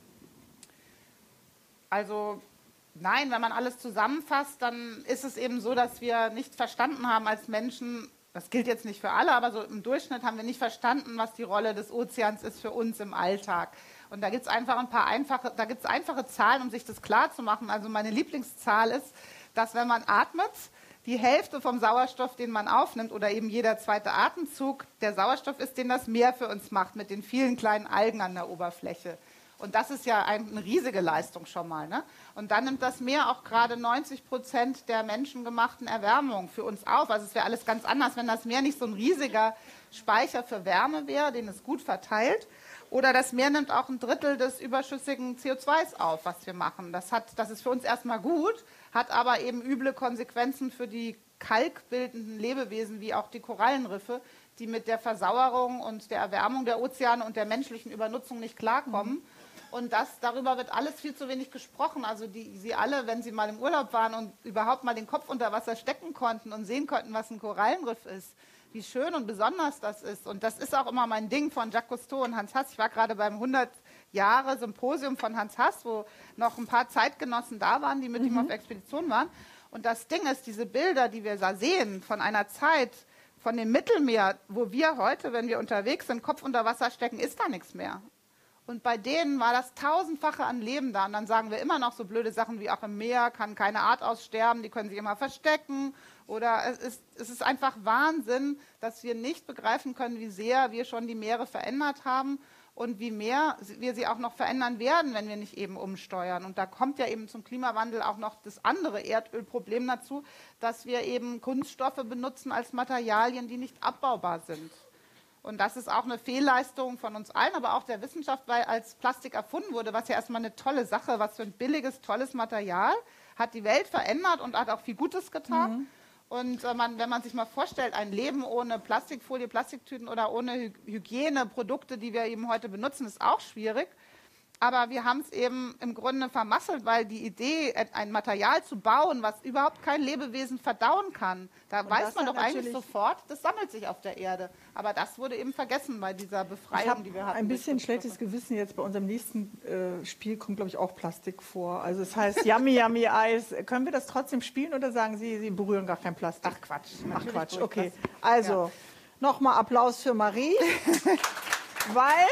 Also nein, wenn man alles zusammenfasst, dann ist es eben so, dass wir nicht verstanden haben als Menschen, das gilt jetzt nicht für alle, aber so im Durchschnitt haben wir nicht verstanden, was die Rolle des Ozeans ist für uns im Alltag. Und da gibt es einfach ein paar einfache, da gibt es einfache Zahlen, um sich das klar zu machen. Also meine Lieblingszahl ist, dass wenn man atmet, die Hälfte vom Sauerstoff, den man aufnimmt, oder eben jeder zweite Atemzug, der Sauerstoff ist, den das Meer für uns macht, mit den vielen kleinen Algen an der Oberfläche. Und das ist ja ein, eine riesige Leistung schon mal. Ne? Und dann nimmt das Meer auch gerade neunzig Prozent der menschengemachten Erwärmung für uns auf. Also es wäre alles ganz anders, wenn das Meer nicht so ein riesiger Speicher für Wärme wäre, den es gut verteilt. Oder das Meer nimmt auch ein Drittel des überschüssigen C O zwei auf, was wir machen. Das, hat, das ist für uns erstmal gut, hat aber eben üble Konsequenzen für die kalkbildenden Lebewesen, wie auch die Korallenriffe, die mit der Versauerung und der Erwärmung der Ozeane und der menschlichen Übernutzung nicht klarkommen. Mhm. Und das, darüber wird alles viel zu wenig gesprochen. Also die, Sie alle, wenn Sie mal im Urlaub waren und überhaupt mal den Kopf unter Wasser stecken konnten und sehen konnten, was ein Korallenriff ist, wie schön und besonders das ist. Und das ist auch immer mein Ding von Jacques Cousteau und Hans Hass. Ich war gerade beim hundert Jahre Symposium von Hans Hass, wo noch ein paar Zeitgenossen da waren, die mit mhm. ihm auf Expedition waren. Und das Ding ist, diese Bilder, die wir da sehen von einer Zeit, von dem Mittelmeer, wo wir heute, wenn wir unterwegs sind, Kopf unter Wasser stecken, ist da nichts mehr. Und bei denen war das tausendfache an Leben da. Und dann sagen wir immer noch so blöde Sachen wie, auch im Meer kann keine Art aussterben, die können sich immer verstecken. Oder es ist, es ist einfach Wahnsinn, dass wir nicht begreifen können, wie sehr wir schon die Meere verändert haben und wie mehr wir sie auch noch verändern werden, wenn wir nicht eben umsteuern. Und da kommt ja eben zum Klimawandel auch noch das andere Erdölproblem dazu, dass wir eben Kunststoffe benutzen als Materialien, die nicht abbaubar sind. Und das ist auch eine Fehlleistung von uns allen, aber auch der Wissenschaft, weil als Plastik erfunden wurde, was ja erstmal eine tolle Sache, was für ein billiges, tolles Material, hat die Welt verändert und hat auch viel Gutes getan. Mhm. Und äh, man, wenn man sich mal vorstellt, ein Leben ohne Plastikfolie, Plastiktüten oder ohne Hy- Hygieneprodukte, die wir eben heute benutzen, ist auch schwierig. Aber wir haben es eben im Grunde vermasselt, weil die Idee, ein Material zu bauen, was überhaupt kein Lebewesen verdauen kann, da Und weiß das man hat doch eigentlich natürlich- sofort, das sammelt sich auf der Erde. Aber das wurde eben vergessen bei dieser Ich Befreiung, habe die wir hatten. ein durch bisschen die schlechtes Stoffe. Gewissen jetzt. Bei unserem nächsten äh, Spiel kommt, glaube ich, auch Plastik vor. Also es heißt Yummy Yummy Eis. Können wir das trotzdem spielen oder sagen Sie, Sie berühren gar kein Plastik? Ach Quatsch. Ach natürlich Quatsch, durch okay. das. Also, Ja. nochmal Applaus für Marie, weil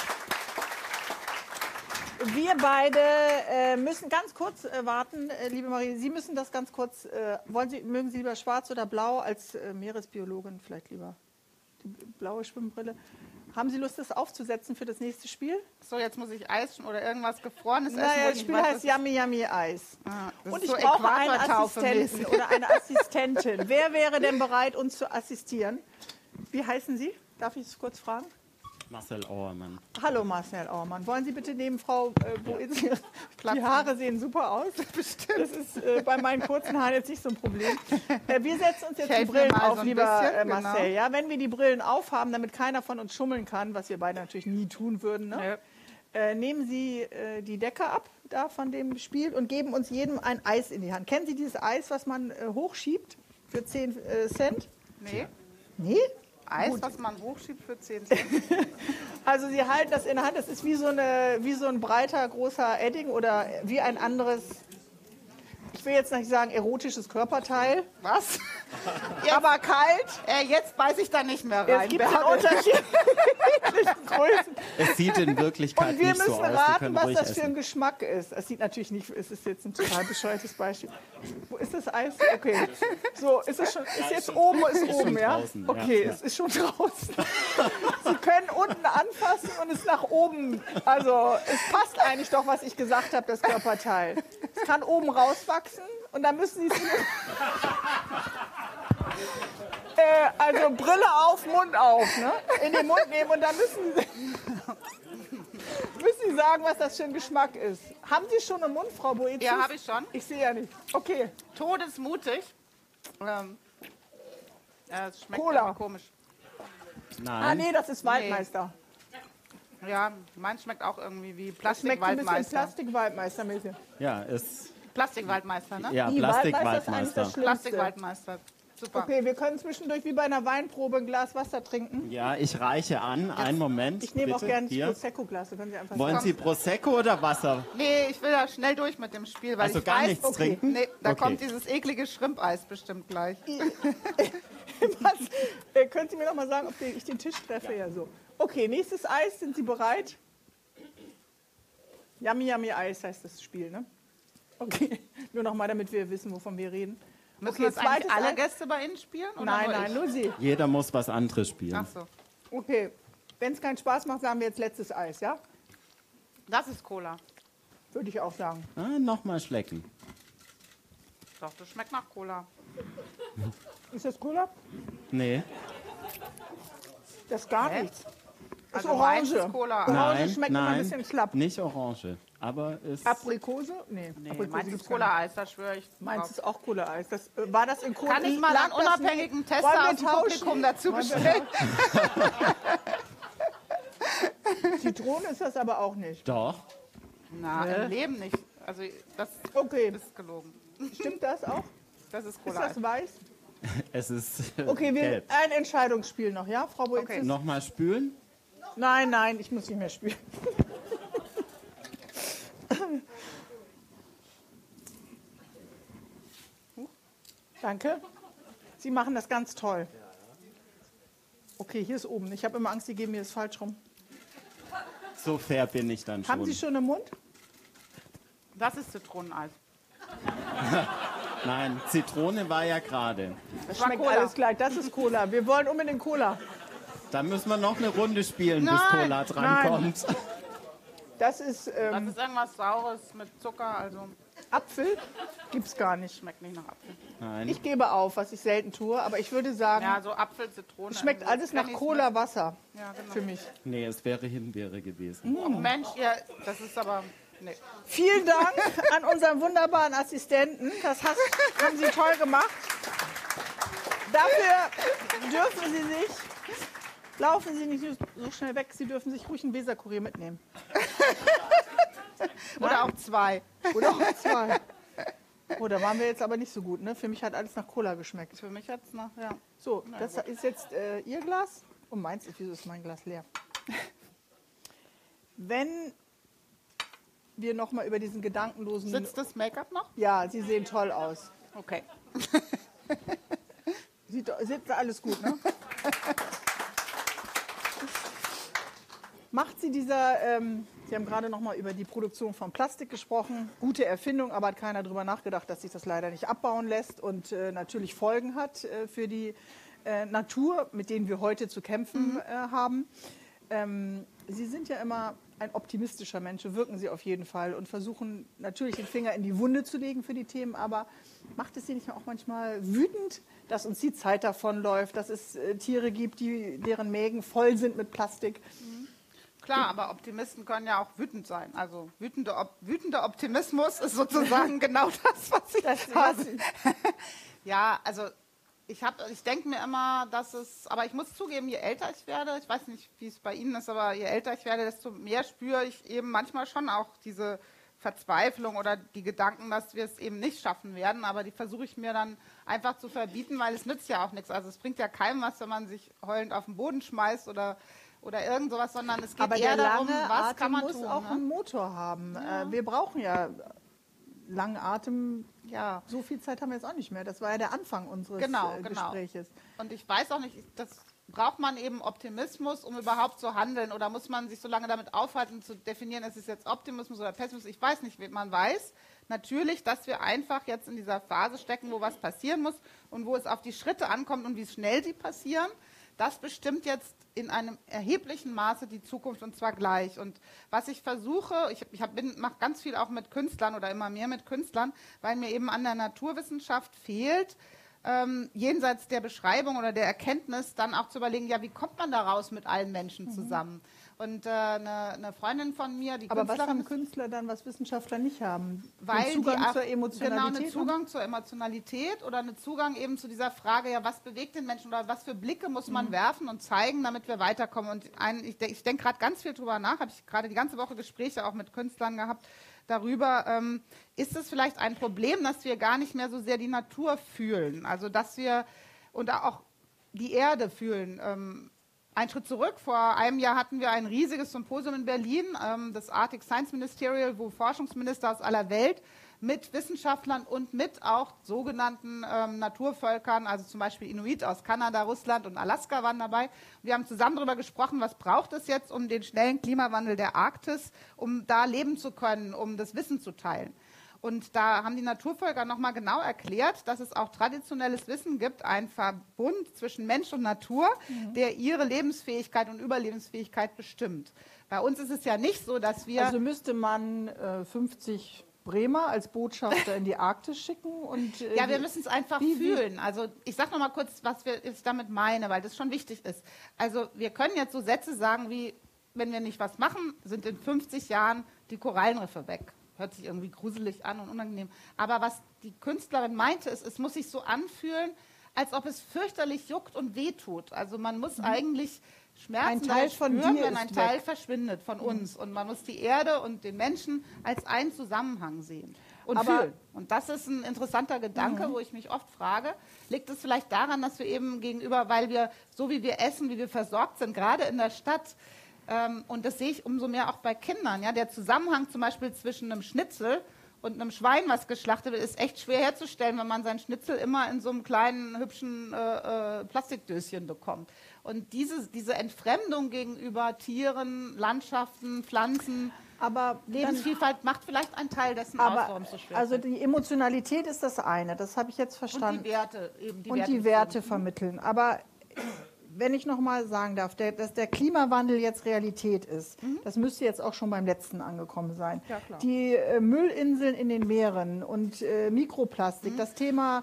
wir beide äh, müssen ganz kurz äh, warten, äh, liebe Marie. Sie müssen das ganz kurz, äh, wollen Sie, mögen Sie lieber schwarz oder blau als äh, Meeresbiologin vielleicht lieber? Die blaue Schwimmbrille. Haben Sie Lust, das aufzusetzen für das nächste Spiel? So, jetzt muss ich Eis oder irgendwas Gefrorenes essen. Naja, wo das ich Spiel weiß, heißt das ist- Yummy Yummy Eis. Ah, das Und ist ich so brauche einen Äquatortaufe-mäßig. Assistenten oder eine Assistentin. Wer wäre denn bereit, uns zu assistieren? Wie heißen Sie? Darf ich es kurz fragen? Marcel Auermann. Hallo Marcel Auermann. Wollen Sie bitte neben Frau äh, Boetius? Die Haare sehen super aus. Bestimmt. Das ist äh, bei meinen kurzen Haaren jetzt nicht so ein Problem. Äh, wir setzen uns jetzt die helfe Brillen mir mal auf, so ein lieber bisschen, äh, Marcel. genau. Ja, wenn wir die Brillen aufhaben, damit keiner von uns schummeln kann, was wir beide natürlich nie tun würden, ne? äh, nehmen Sie äh, die Decke ab da von dem Spiel und geben uns jedem ein Eis in die Hand. Kennen Sie dieses Eis, was man äh, hochschiebt für zehn äh, Cent? Nee, Nee? Eis, Gut. was man hochschiebt für zehn Cent. Also Sie halten das in der Hand, das ist wie so, eine, wie so ein breiter, großer Edding oder wie ein anderes, ich will jetzt nicht sagen erotisches Körperteil, Was? aber kalt. Äh, jetzt beiß ich da nicht mehr rein. Es gibt den Bärbel. unterschiedlichen Größen. Es sieht in Wirklichkeit Und wir nicht müssen so aus. Wir raten, können was ruhig das für ein essen. Geschmack ist. Es sieht natürlich nicht, es ist jetzt ein total bescheuertes Beispiel. Wo ist das Eis? Okay. So, ist es schon, ist jetzt oben, ist oben, schon ja? draußen, ja. Okay, Ja. es ist schon draußen. Sie können unten anfassen und es nach oben. Also, es passt eigentlich doch, was ich gesagt habe, das Körperteil. Es kann oben rauswachsen und dann müssen Sie es. Äh, also Brille auf, Mund auf, ne? In den Mund nehmen und dann müssen Sie, müssen Sie sagen, was das für ein Geschmack ist. Haben Sie schon einen Mund, Frau Boetius? Ja, habe ich schon. Ich sehe ja nicht. Okay. Todesmutig. Ähm, ja, es schmeckt Cola. irgendwie komisch. Ah, Nein, nee, das ist Waldmeister. Ja, meins schmeckt auch irgendwie wie Das schmeckt ein bisschen Plastikwaldmeister. Plastik-Waldmeister-mäßig. ja, ist Plastikwaldmeister, ne? ja Die Waldmeister ist eigentlich das Plastikwaldmeister. Schlimmste. Plastikwaldmeister. Super. Okay, wir können zwischendurch wie bei einer Weinprobe ein Glas Wasser trinken. Ja, ich reiche an. Einen Moment. Ich nehme auch bitte. gerne das Hier. Prosecco-Glas. da können Sie einfach Wollen sagen. Sie Prosecco oder Wasser? Nee, ich will da schnell durch mit dem Spiel, weil Also ich gar weiß, nichts okay, trinken? Nee, da Okay. kommt dieses eklige Schrimpeis bestimmt gleich. Was? Äh, können Sie mir noch mal sagen, ob ich den Tisch treffe? Ja, so. Okay, nächstes Eis. Sind Sie bereit? Yummy Yummy Eis heißt das Spiel, ne? Okay, nur noch mal, damit wir wissen, wovon wir reden. Müssen Okay, das eigentlich zweites alle Eis. Gäste bei Ihnen spielen? Oder Nein, nur nein, ich? nur Sie. Jeder muss was anderes spielen. Ach so. Okay, wenn es keinen Spaß macht, sagen wir jetzt letztes Eis, ja? Das ist Cola. Würde ich auch sagen. Ah, Nochmal schlecken. Doch, das schmeckt nach Cola. Ist das Cola? Nee. Das ist gar Hä? nichts. Das Also ist meins Orange. ist Cola. Orange Nein, schmeckt immer nein, ein bisschen schlapp. nicht orange. Aber ist Aprikose? Nee, Nee, Aprikose meins gibt's ist gar nicht. Cola-Eis, da schwöre ich Meins drauf. ist auch Cola-Eis. Das, äh, war das in Cola? Kann ich mal lag einen das unabhängigen nicht- Tester Wollen wir aus dem tauschen? Publikum dazu Wollen wir bestellen? Zitrone ist das aber auch nicht. doch. Na, im Leben nicht. Also das Okay, ist gelogen. stimmt das auch? Das ist Ist Cola-Eis. das weiß? Es ist äh, Okay, wir, gelb. ein Entscheidungsspiel noch, ja, Frau Boetius? Okay. Nochmal spülen. Nein, nein, ich muss nicht mehr spielen. Danke. Sie machen das ganz toll. Okay, hier ist oben. Ich habe immer Angst, Sie geben mir das falsch rum. So fair bin ich dann schon. Haben Sie schon im Mund? Das ist Zitroneneis. Nein, Zitrone war ja gerade. Das war schmeckt Cola. alles gleich. Das ist Cola. Wir wollen unbedingt Cola. Da müssen wir noch eine Runde spielen, bis Nein, Cola drankommt. Das ist Das ähm, ist irgendwas Saures mit Zucker, also Apfel. Gibt's gar nicht. schmeckt nicht nach Apfel. Nein. Ich gebe auf, was ich selten tue, aber ich würde sagen, Ja, so Apfel, Zitrone. es schmeckt irgendwie. alles Kenn nach ich's Cola Wasser nicht. Ja, genau. für mich. Nee, es wäre Himbeere gewesen. Oh, Mensch, ja, das ist aber... Nee. Vielen Dank an unseren wunderbaren Assistenten. Das hast, haben Sie toll gemacht. Dafür dürfen Sie sich, laufen Sie nicht so schnell weg, Sie dürfen sich ruhig einen Weserkurier mitnehmen. Oder auch zwei. Oder auch zwei. Oh, da waren wir jetzt aber nicht so gut, ne? Für mich hat alles nach Cola geschmeckt. Für mich hat es noch, ja. So, das ist jetzt äh, Ihr Glas. Und meins ist, wieso ist mein Glas leer? Wenn wir noch mal über diesen gedankenlosen... Sitzt das Make-up noch? Ja, Sie sehen toll aus. Okay. Sieht, sieht alles gut, ne? Macht Sie dieser, ähm, Sie haben gerade noch mal über die Produktion von Plastik gesprochen, gute Erfindung, aber hat keiner darüber nachgedacht, dass sich das leider nicht abbauen lässt und äh, natürlich Folgen hat äh, für die äh, Natur, mit denen wir heute zu kämpfen mhm. äh, haben. Ähm, Sie sind ja immer ein optimistischer Mensch, wirken Sie auf jeden Fall und versuchen natürlich den Finger in die Wunde zu legen für die Themen, aber macht es Sie nicht auch manchmal wütend, dass uns die Zeit davonläuft, dass es äh, Tiere gibt, die, deren Mägen voll sind mit Plastik? Mhm. Klar, aber Optimisten können ja auch wütend sein. Also wütende, Op wütender Optimismus ist sozusagen genau das, was ich das habe. Ja, also ich, hab, ich denke mir immer, dass es, aber ich muss zugeben, je älter ich werde, ich weiß nicht, wie es bei Ihnen ist, aber je älter ich werde, desto mehr spüre ich eben manchmal schon auch diese Verzweiflung oder die Gedanken, dass wir es eben nicht schaffen werden, aber die versuche ich mir dann einfach zu verbieten, weil es nützt ja auch nichts. Also es bringt ja keinem was, wenn man sich heulend auf den Boden schmeißt oder oder irgend sowas, sondern es geht aber eher der darum, lange was Atem kann man muss tun. auch Ne? einen Motor haben. Ja. Äh, wir brauchen ja langen Atem. Ja. So viel Zeit haben wir jetzt auch nicht mehr. Das war ja der Anfang unseres genau, äh, genau. Gespräches. Und ich weiß auch nicht, das braucht man eben Optimismus, um überhaupt zu handeln? Oder muss man sich so lange damit aufhalten, zu definieren, ist es jetzt Optimismus oder Pessimismus? Ich weiß nicht, man weiß natürlich, dass wir einfach jetzt in dieser Phase stecken, wo was passieren muss und wo es auf die Schritte ankommt und wie schnell sie passieren. Das bestimmt jetzt in einem erheblichen Maße die Zukunft und zwar gleich. Und was ich versuche, ich, ich mache ganz viel auch mit Künstlern oder immer mehr mit Künstlern, weil mir eben an der Naturwissenschaft fehlt, ähm, jenseits der Beschreibung oder der Erkenntnis dann auch zu überlegen, ja, wie kommt man daraus mit allen Menschen mhm. zusammen? Und äh, eine, eine Freundin von mir, die Aber Künstlerin... was haben Künstler dann, was Wissenschaftler nicht haben? Weil den Zugang die auch, zur Emotionalität? Genau, einen Zugang zur Emotionalität oder einen Zugang eben zu dieser Frage, ja, was bewegt den Menschen oder was für Blicke muss man mhm. werfen und zeigen, damit wir weiterkommen. Und ein, ich, ich denke gerade ganz viel drüber nach, habe ich gerade die ganze Woche Gespräche auch mit Künstlern gehabt, darüber, ähm, ist es vielleicht ein Problem, dass wir gar nicht mehr so sehr die Natur fühlen, also dass wir und auch die Erde fühlen. Ähm, Ein Schritt zurück. Vor einem Jahr hatten wir ein riesiges Symposium in Berlin, ähm, das Arctic Science Ministerial, wo Forschungsminister aus aller Welt mit Wissenschaftlern und mit auch sogenannten ähm, Naturvölkern, also zum Beispiel Inuit aus Kanada, Russland und Alaska waren dabei. Wir haben zusammen darüber gesprochen, was braucht es jetzt, um den schnellen Klimawandel der Arktis, um da leben zu können, um das Wissen zu teilen. Und da haben die Naturvölker nochmal genau erklärt, dass es auch traditionelles Wissen gibt, einen Verbund zwischen Mensch und Natur, mhm. der ihre Lebensfähigkeit und Überlebensfähigkeit bestimmt. Bei uns ist es ja nicht so, dass wir... Also müsste man äh, fünfzig Bremer als Botschafter in die Arktis schicken? Und, äh, ja, wir müssen es einfach wie, fühlen. Also ich sage noch mal kurz, was wir, ich damit meine, weil das schon wichtig ist. Also wir können jetzt so Sätze sagen wie, wenn wir nicht was machen, sind in fünfzig Jahren die Korallenriffe weg. Hört sich irgendwie gruselig an und unangenehm. Aber was die Künstlerin meinte, ist, es muss sich so anfühlen, als ob es fürchterlich juckt und wehtut. Also man muss mhm. eigentlich Schmerzen ein Teil von spüren, dir wenn ein ist Teil weg. verschwindet von mhm. uns. Und man muss die Erde und den Menschen als einen Zusammenhang sehen und Aber fühlen. Und das ist ein interessanter Gedanke, mhm. wo ich mich oft frage, liegt es vielleicht daran, dass wir eben gegenüber, weil wir, so wie wir essen, wie wir versorgt sind, gerade in der Stadt, Ähm, und das sehe ich umso mehr auch bei Kindern. Ja? Der Zusammenhang zum Beispiel zwischen einem Schnitzel und einem Schwein, was geschlachtet wird, ist echt schwer herzustellen, wenn man sein Schnitzel immer in so einem kleinen, hübschen äh, äh, Plastikdöschen bekommt. Und diese, diese Entfremdung gegenüber Tieren, Landschaften, Pflanzen, aber Lebensvielfalt dann, macht vielleicht einen Teil dessen aber, aus, warum es so schwer Also wird. die Emotionalität ist das eine, das habe ich jetzt verstanden. Und die Werte. Eben die und Werte die Werte vermitteln. Aber wenn ich noch mal sagen darf, der, dass der Klimawandel jetzt Realität ist, mhm. das müsste jetzt auch schon beim letzten angekommen sein. Ja, klar. Die äh, Müllinseln in den Meeren und äh, Mikroplastik, mhm. das Thema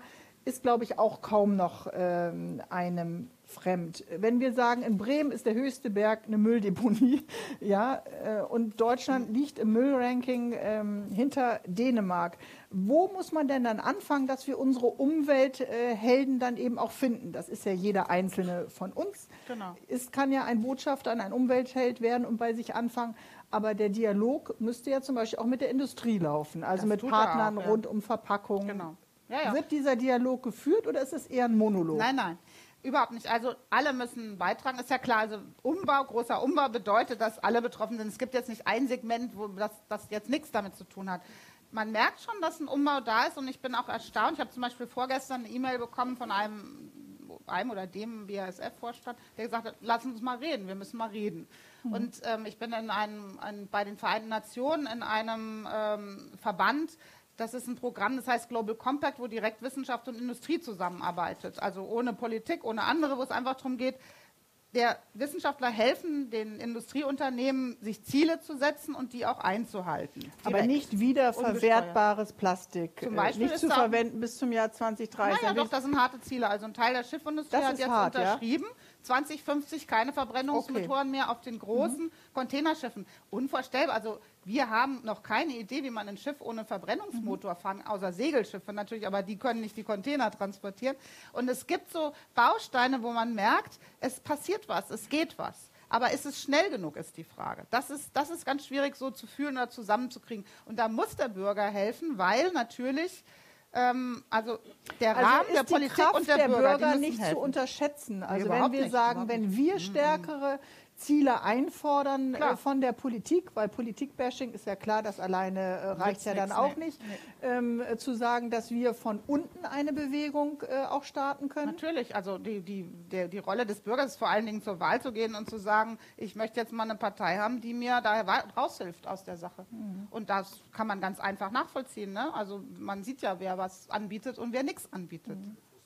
ist, glaube ich, auch kaum noch ähm, einem fremd. Wenn wir sagen, in Bremen ist der höchste Berg eine Mülldeponie, ja, äh, und Deutschland liegt im Müllranking ähm, hinter Dänemark, wo muss man denn dann anfangen, dass wir unsere Umwelthelden äh, dann eben auch finden? Das ist ja jeder Einzelne von uns. Genau. Es kann ja ein Botschafter, ein Umweltheld werden und bei sich anfangen. Aber der Dialog müsste ja zum Beispiel auch mit der Industrie laufen, also Das mit tut er Partnern auch, ja. rund um Verpackungen. Genau. Ja, ja. Wird dieser Dialog geführt oder ist es eher ein Monolog? Nein, nein. Überhaupt nicht. Also alle müssen beitragen. Ist ja klar, also Umbau, großer Umbau bedeutet, dass alle betroffen sind. Es gibt jetzt nicht ein Segment, wo das, das jetzt nichts damit zu tun hat. Man merkt schon, dass ein Umbau da ist und ich bin auch erstaunt. Ich habe zum Beispiel vorgestern eine E-Mail bekommen von einem, einem oder dem B A S F-Vorstand, der gesagt hat, lass uns mal reden, wir müssen mal reden. Mhm. Und ähm, ich bin in einem, ein, bei den Vereinten Nationen in einem ähm, Verband. Das ist ein Programm, das heißt Global Compact, wo direkt Wissenschaft und Industrie zusammenarbeitet. Also ohne Politik, ohne andere, wo es einfach darum geht, der Wissenschaftler helfen den Industrieunternehmen, sich Ziele zu setzen und die auch einzuhalten. Direkt. Aber nicht wiederverwertbares Plastik. Zum Beispiel nicht zu verwenden bis zum Jahr zwanzig dreißig. Naja, doch, das sind harte Ziele. Also ein Teil der Schiffindustrie das hat jetzt hart, unterschrieben, ja? zwanzig fünfzig keine Verbrennungsmotoren okay. mehr auf den großen mhm. Containerschiffen. Unvorstellbar. Also wir haben noch keine Idee, wie man ein Schiff ohne Verbrennungsmotor mhm. fahren, außer Segelschiffe natürlich, aber die können nicht die Container transportieren. Und es gibt so Bausteine, wo man merkt, es passiert was, es geht was. Aber ist es schnell genug, ist die Frage. Das ist, das ist ganz schwierig so zu fühlen oder zusammenzukriegen. Und da muss der Bürger helfen, weil natürlich ähm, also der also Rahmen ist der die Politik Kraft und der, der Bürger, Bürger die nicht helfen. zu unterschätzen. Also nee, wenn wir nicht, sagen, wenn wir stärkere Ziele einfordern äh, von der Politik, weil Politikbashing ist ja klar, das alleine äh, reicht ja dann auch nicht, nee. ähm, äh, zu sagen, dass wir von unten eine Bewegung äh, auch starten können? Natürlich, also die, die, der, die Rolle des Bürgers ist vor allen Dingen zur Wahl zu gehen und zu sagen, ich möchte jetzt mal eine Partei haben, die mir da raushilft aus der Sache. Mhm. Und das kann man ganz einfach nachvollziehen. Ne? Also man sieht ja, wer was anbietet und wer nichts anbietet.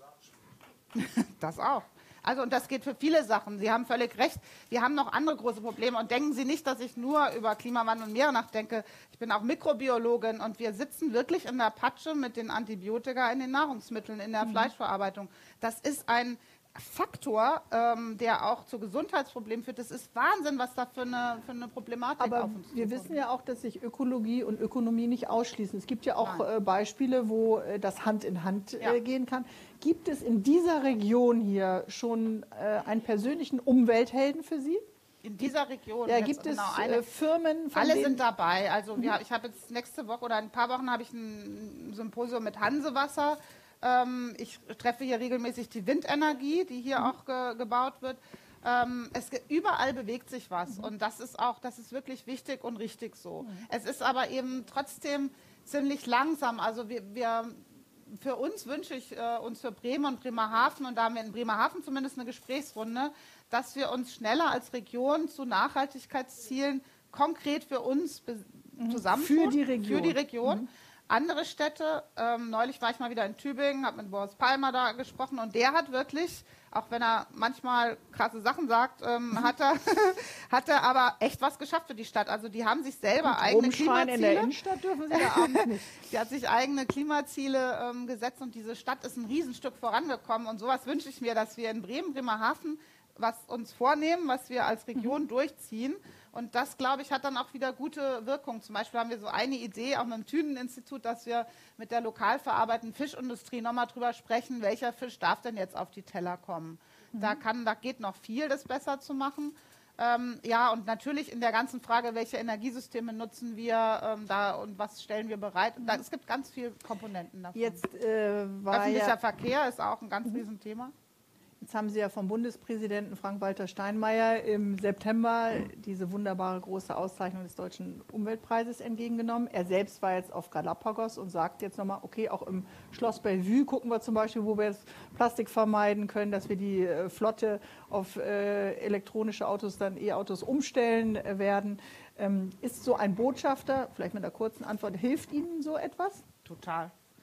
Mhm. Das auch. Also und das geht für viele Sachen. Sie haben völlig recht. Wir haben noch andere große Probleme. Und denken Sie nicht, dass ich nur über Klimawandel und Meere nachdenke. Ich bin auch Mikrobiologin und wir sitzen wirklich in der Patsche mit den Antibiotika in den Nahrungsmitteln, in der mhm. Fleischverarbeitung. Das ist ein Faktor, ähm, der auch zu Gesundheitsproblemen führt. Das ist Wahnsinn, was da für eine, für eine Problematik Aber auf uns zukommt. Wir wissen ja auch, dass sich Ökologie und Ökonomie nicht ausschließen. Es gibt ja auch äh, Beispiele, wo äh, das Hand in Hand äh, ja. gehen kann. Gibt es in dieser Region hier schon äh, einen persönlichen Umwelthelden für Sie? In dieser Region? Ja, gibt es genau eine, äh, Firmen, von alle denen sind dabei. Also mhm. wir, ich habe jetzt nächste Woche oder in ein paar Wochen habe ich ein Symposium mit Hansewasser. Ähm, ich treffe hier regelmäßig die Windenergie, die hier mhm. auch ge, gebaut wird. Ähm, es, überall bewegt sich was mhm. und das ist auch, das ist wirklich wichtig und richtig so. Mhm. Es ist aber eben trotzdem ziemlich langsam. Also wir, wir für uns wünsche ich äh, uns für Bremen und Bremerhaven, und da haben wir in Bremerhaven zumindest eine Gesprächsrunde, dass wir uns schneller als Region zu Nachhaltigkeitszielen konkret für uns mhm. zusammentun. Für die Region. Für die Region. Mhm. Andere Städte, ähm, neulich war ich mal wieder in Tübingen, habe mit Boris Palmer da gesprochen und der hat wirklich, auch wenn er manchmal krasse Sachen sagt, ähm, hat, er, hat er aber echt was geschafft für die Stadt. Also die haben sich selber und eigene Klimaziele. In der Innenstadt dürfen sie da abends nicht. Die hat sich eigene Klimaziele ähm, gesetzt und diese Stadt ist ein Riesenstück vorangekommen und sowas wünsche ich mir, dass wir in Bremen, Bremerhaven was uns vornehmen, was wir als Region mhm. durchziehen. Und das, glaube ich, hat dann auch wieder gute Wirkung. Zum Beispiel haben wir so eine Idee, auch mit dem Thünen-Institut, dass wir mit der lokal verarbeitenden Fischindustrie nochmal drüber sprechen, welcher Fisch darf denn jetzt auf die Teller kommen. Mhm. Da, kann, da geht noch viel, das besser zu machen. Ähm, ja, und natürlich in der ganzen Frage, welche Energiesysteme nutzen wir ähm, da und was stellen wir bereit. Da, es gibt ganz viele Komponenten davon. Jetzt, äh, war Öffentlicher ja Verkehr ist auch ein ganz mhm. Riesenthema. Jetzt haben Sie ja vom Bundespräsidenten Frank-Walter Steinmeier im September diese wunderbare große Auszeichnung des Deutschen Umweltpreises entgegengenommen. Er selbst war jetzt auf Galapagos und sagt jetzt nochmal, okay, auch im Schloss Bellevue gucken wir zum Beispiel, wo wir das Plastik vermeiden können, dass wir die äh, Flotte auf äh, elektronische Autos, dann E-Autos umstellen äh, werden. Ähm, ist so ein Botschafter, vielleicht mit einer kurzen Antwort, hilft Ihnen so etwas? Total.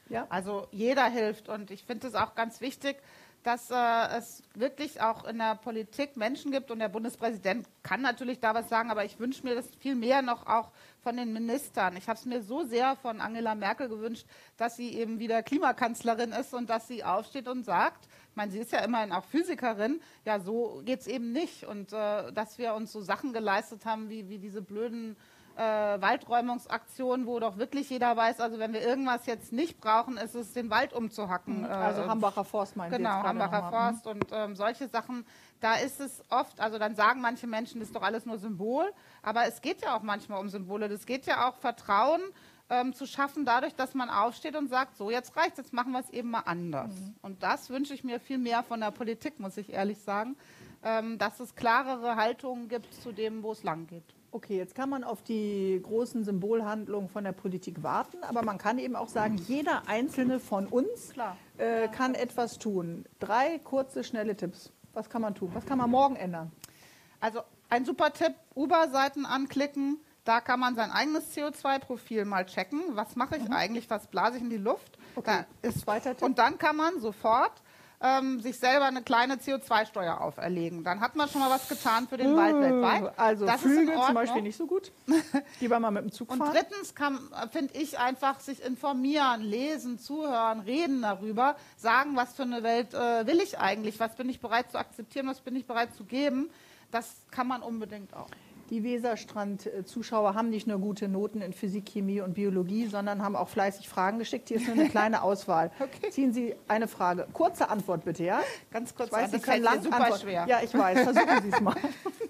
Ja. Also jeder hilft und ich finde es auch ganz wichtig, dass äh, es wirklich auch in der Politik Menschen gibt und der Bundespräsident kann natürlich da was sagen, aber ich wünsche mir das viel mehr noch auch von den Ministern. Ich habe es mir so sehr von Angela Merkel gewünscht, dass sie eben wieder Klimakanzlerin ist und dass sie aufsteht und sagt, ich meine, sie ist ja immerhin auch Physikerin, ja, so geht es eben nicht. Und äh, dass wir uns so Sachen geleistet haben, wie, wie diese blöden Äh, Waldräumungsaktion, wo doch wirklich jeder weiß, also wenn wir irgendwas jetzt nicht brauchen, ist es, den Wald umzuhacken. Also äh, Hambacher Forst meinen Sie Genau, jetzt gerade Hambacher noch mal. Forst und ähm, solche Sachen, da ist es oft, also dann sagen manche Menschen, das ist doch alles nur Symbol, aber es geht ja auch manchmal um Symbole, das geht ja auch Vertrauen ähm, zu schaffen, dadurch, dass man aufsteht und sagt, so jetzt reicht, jetzt machen wir es eben mal anders. Mhm. Und das wünsche ich mir viel mehr von der Politik, muss ich ehrlich sagen, ähm, dass es klarere Haltungen gibt zu dem, wo es lang geht. Okay, jetzt kann man auf die großen Symbolhandlungen von der Politik warten, aber man kann eben auch sagen, jeder Einzelne von uns äh, kann etwas tun. Drei kurze, schnelle Tipps. Was kann man tun? Was kann man morgen ändern? Also ein super Tipp, Uber-Seiten anklicken, da kann man sein eigenes C O zwei Profil mal checken. Was mache ich mhm. eigentlich, was blase ich in die Luft? Okay. Da ist Zweiter Tipp. Und dann kann man sofort Ähm, sich selber eine kleine C O zwei Steuer auferlegen. Dann hat man schon mal was getan für den uh, Wald weltweit. Also das Flüge ist in Ordnung. zum Beispiel nicht so gut. Lieber mal mit dem Zug Und fahren. drittens finde ich einfach sich informieren, lesen, zuhören, reden darüber, sagen, was für eine Welt äh, will ich eigentlich, was bin ich bereit zu akzeptieren, was bin ich bereit zu geben. Das kann man unbedingt auch. Die Weserstrand-Zuschauer haben nicht nur gute Noten in Physik, Chemie und Biologie, sondern haben auch fleißig Fragen geschickt. Hier ist nur eine kleine Auswahl. Okay. Ziehen Sie eine Frage. Kurze Antwort bitte, ja? Ganz kurz, ich weiß, an. Sie Das können lang super antworten. schwer. Ja, ich weiß. Versuchen Sie es mal.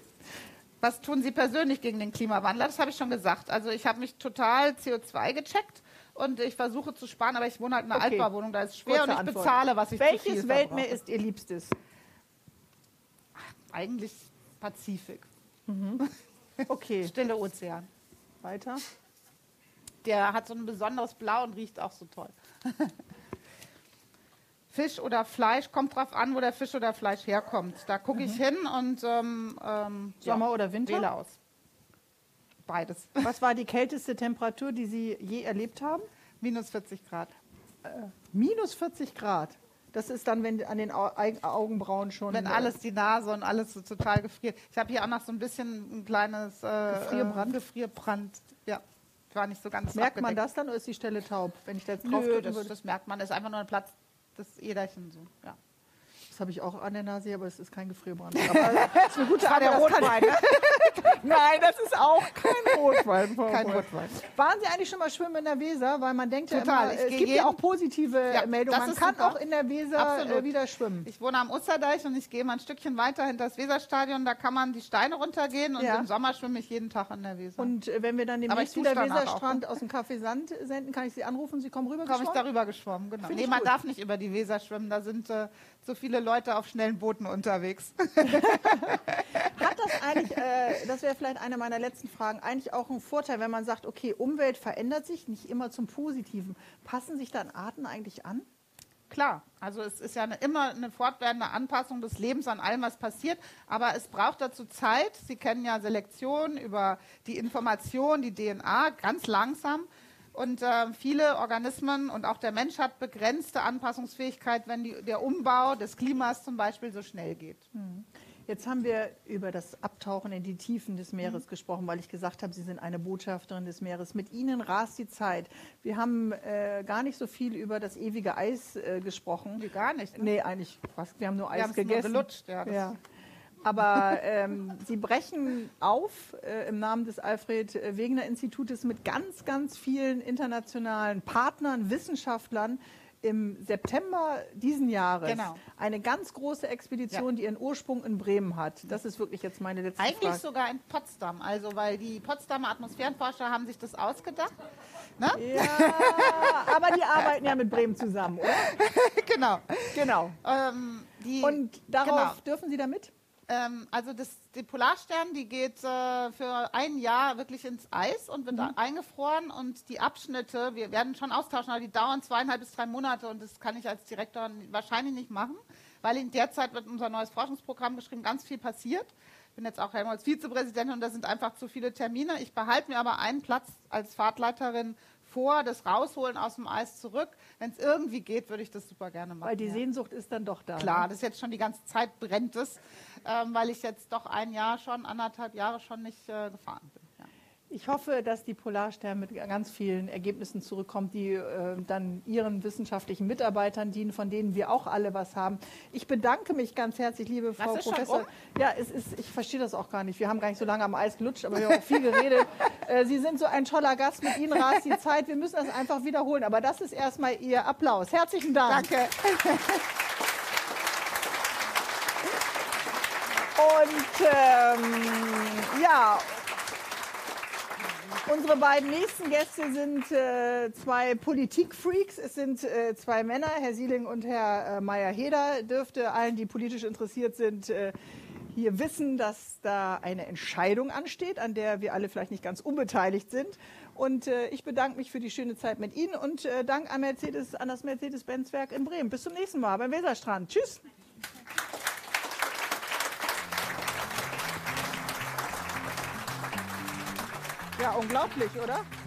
Was tun Sie persönlich gegen den Klimawandel? Das habe ich schon gesagt. Also ich habe mich total C O zwei gecheckt und ich versuche zu sparen, aber ich wohne halt in einer Okay. Altbauwohnung, da ist es schwer Kurze und ich Antwort. bezahle, was ich Welches zu viel Weltmeer verbrauche. ist Ihr Liebstes? Eigentlich Pazifik. Okay. Stille Ozean. Weiter. Der hat so ein besonderes Blau und riecht auch so toll. Fisch oder Fleisch, kommt drauf an, wo der Fisch oder Fleisch herkommt. Da gucke ich hin und ähm, ähm, Sommer ja, oder Winter? wähle aus. Beides. Was war die kälteste Temperatur, die Sie je erlebt haben? Minus vierzig Grad. Minus vierzig Grad. Das ist dann, wenn an den Au Augenbrauen schon... Wenn alles, die Nase und alles so total gefriert. Ich habe hier auch noch so ein bisschen ein kleines äh, Gefrierbrand? Äh, Gefrierbrand. Ja, war nicht so ganz Merkt man abgedeckt. das dann oder ist die Stelle taub, wenn ich da jetzt drauf Nö, drücken das, würde? das merkt man. Das ist einfach nur ein Platz, das Äderchen so. Ja. Das habe ich auch an der Nase, aber es ist kein Gefrierbrand. Aber das ist eine gute war der Antwort, das Rotwein, kann- Nein, das ist auch kein Rotwein. Frau Kein Voigt. Rotwein. Waren Sie eigentlich schon mal schwimmen in der Weser? Weil man denkt Total. ja Ich immer, es gehe gibt ja jeden- auch positive Ja, Meldungen. das Man ist kann super. auch in der Weser Absolut. äh, wieder schwimmen. Ich wohne am Osterdeich und ich gehe mal ein Stückchen weiter hinter das Weserstadion. Da kann man die Steine runtergehen und Ja. im Sommer schwimme ich jeden Tag in der Weser. Und äh, wenn wir dann Aber ich demnächst wieder dusche danach Weserstrand aus dem Café Sand senden, kann ich Sie anrufen, Sie kommen rüber komme ich geschwommen? darüber geschwommen, genau. Finde Nee, ich man gut. darf nicht über die Weser schwimmen. Da sind äh, so viele Leute auf schnellen Booten unterwegs. Hat das eigentlich, äh, das wäre vielleicht eine meiner letzten Fragen, eigentlich auch ein Vorteil, wenn man sagt, okay, Umwelt verändert sich, nicht immer zum Positiven. Passen sich dann Arten eigentlich an? Klar, also es ist ja eine, immer eine fortwährende Anpassung des Lebens an allem, was passiert, aber es braucht dazu Zeit. Sie kennen ja Selektion über die Information, die D N A, ganz langsam. Und äh, viele Organismen und auch der Mensch hat begrenzte Anpassungsfähigkeit, wenn die, der Umbau des Klimas zum Beispiel so schnell geht. Jetzt haben wir über das Abtauchen in die Tiefen des Meeres Mhm. gesprochen, weil ich gesagt habe, Sie sind eine Botschafterin des Meeres. Mit Ihnen rast die Zeit. Wir haben äh, gar nicht so viel über das ewige Eis äh, gesprochen. Nee, gar nicht. Ne? Nee, eigentlich fast. Wir haben nur Wir Eis haben's nur gegessen. gelutscht, ja, das- ja. Aber ähm, Sie brechen auf äh, im Namen des Alfred Wegener Institutes mit ganz, ganz vielen internationalen Partnern, Wissenschaftlern im September diesen Jahres. Genau. Eine ganz große Expedition, die ihren Ursprung in Bremen hat. Das ist wirklich jetzt meine letzte Eigentlich Frage. sogar in Potsdam, also weil die Potsdamer Atmosphärenforscher haben sich das ausgedacht. Ne? Ja, aber die arbeiten ja mit Bremen zusammen, oder? Genau. Genau. Ähm, die, Und darauf genau. dürfen Sie damit? Ähm, also das, die Polarstern, die geht äh, für ein Jahr wirklich ins Eis und wird Mhm. eingefroren und die Abschnitte, wir werden schon austauschen, aber die dauern zweieinhalb bis drei Monate und das kann ich als Direktor wahrscheinlich nicht machen, weil in der Zeit wird unser neues Forschungsprogramm geschrieben, ganz viel passiert. Ich bin jetzt auch Helmholtz Vizepräsidentin und da sind einfach zu viele Termine. Ich behalte mir aber einen Platz als Fahrtleiterin vor, das Rausholen aus dem Eis zurück. Wenn es irgendwie geht, würde ich das super gerne machen. Weil die ja. Sehnsucht ist dann doch da. Klar, Ne? das ist jetzt schon die ganze Zeit brennt es, ähm, weil ich jetzt doch ein Jahr schon, anderthalb Jahre schon nicht äh, gefahren bin. Ja. Ich hoffe, dass die Polarstern mit ganz vielen Ergebnissen zurückkommt, die äh, dann Ihren wissenschaftlichen Mitarbeitern dienen, von denen wir auch alle was haben. Ich bedanke mich ganz herzlich, liebe Frau ist schon Professor. um? Ja, es ist, ich verstehe das auch gar nicht. Wir haben gar nicht so lange am Eis gelutscht, aber wir haben auch viel geredet. Äh, Sie sind so ein toller Gast, mit Ihnen rast die Zeit. Wir müssen das einfach wiederholen. Aber das ist erstmal Ihr Applaus. Herzlichen Dank. Danke. Und ähm, ja, unsere beiden nächsten Gäste sind äh, zwei Politikfreaks. Es sind äh, zwei Männer, Herr Sieling und Herr äh, Meyer-Heder. Dürfte allen, die politisch interessiert sind, äh, hier wissen, dass da eine Entscheidung ansteht, an der wir alle vielleicht nicht ganz unbeteiligt sind. Und äh, ich bedanke mich für die schöne Zeit mit Ihnen und äh, Dank an, Mercedes, an das Mercedes-Benz-Werk in Bremen. Bis zum nächsten Mal beim Weserstrand. Tschüss. Ja, unglaublich, oder?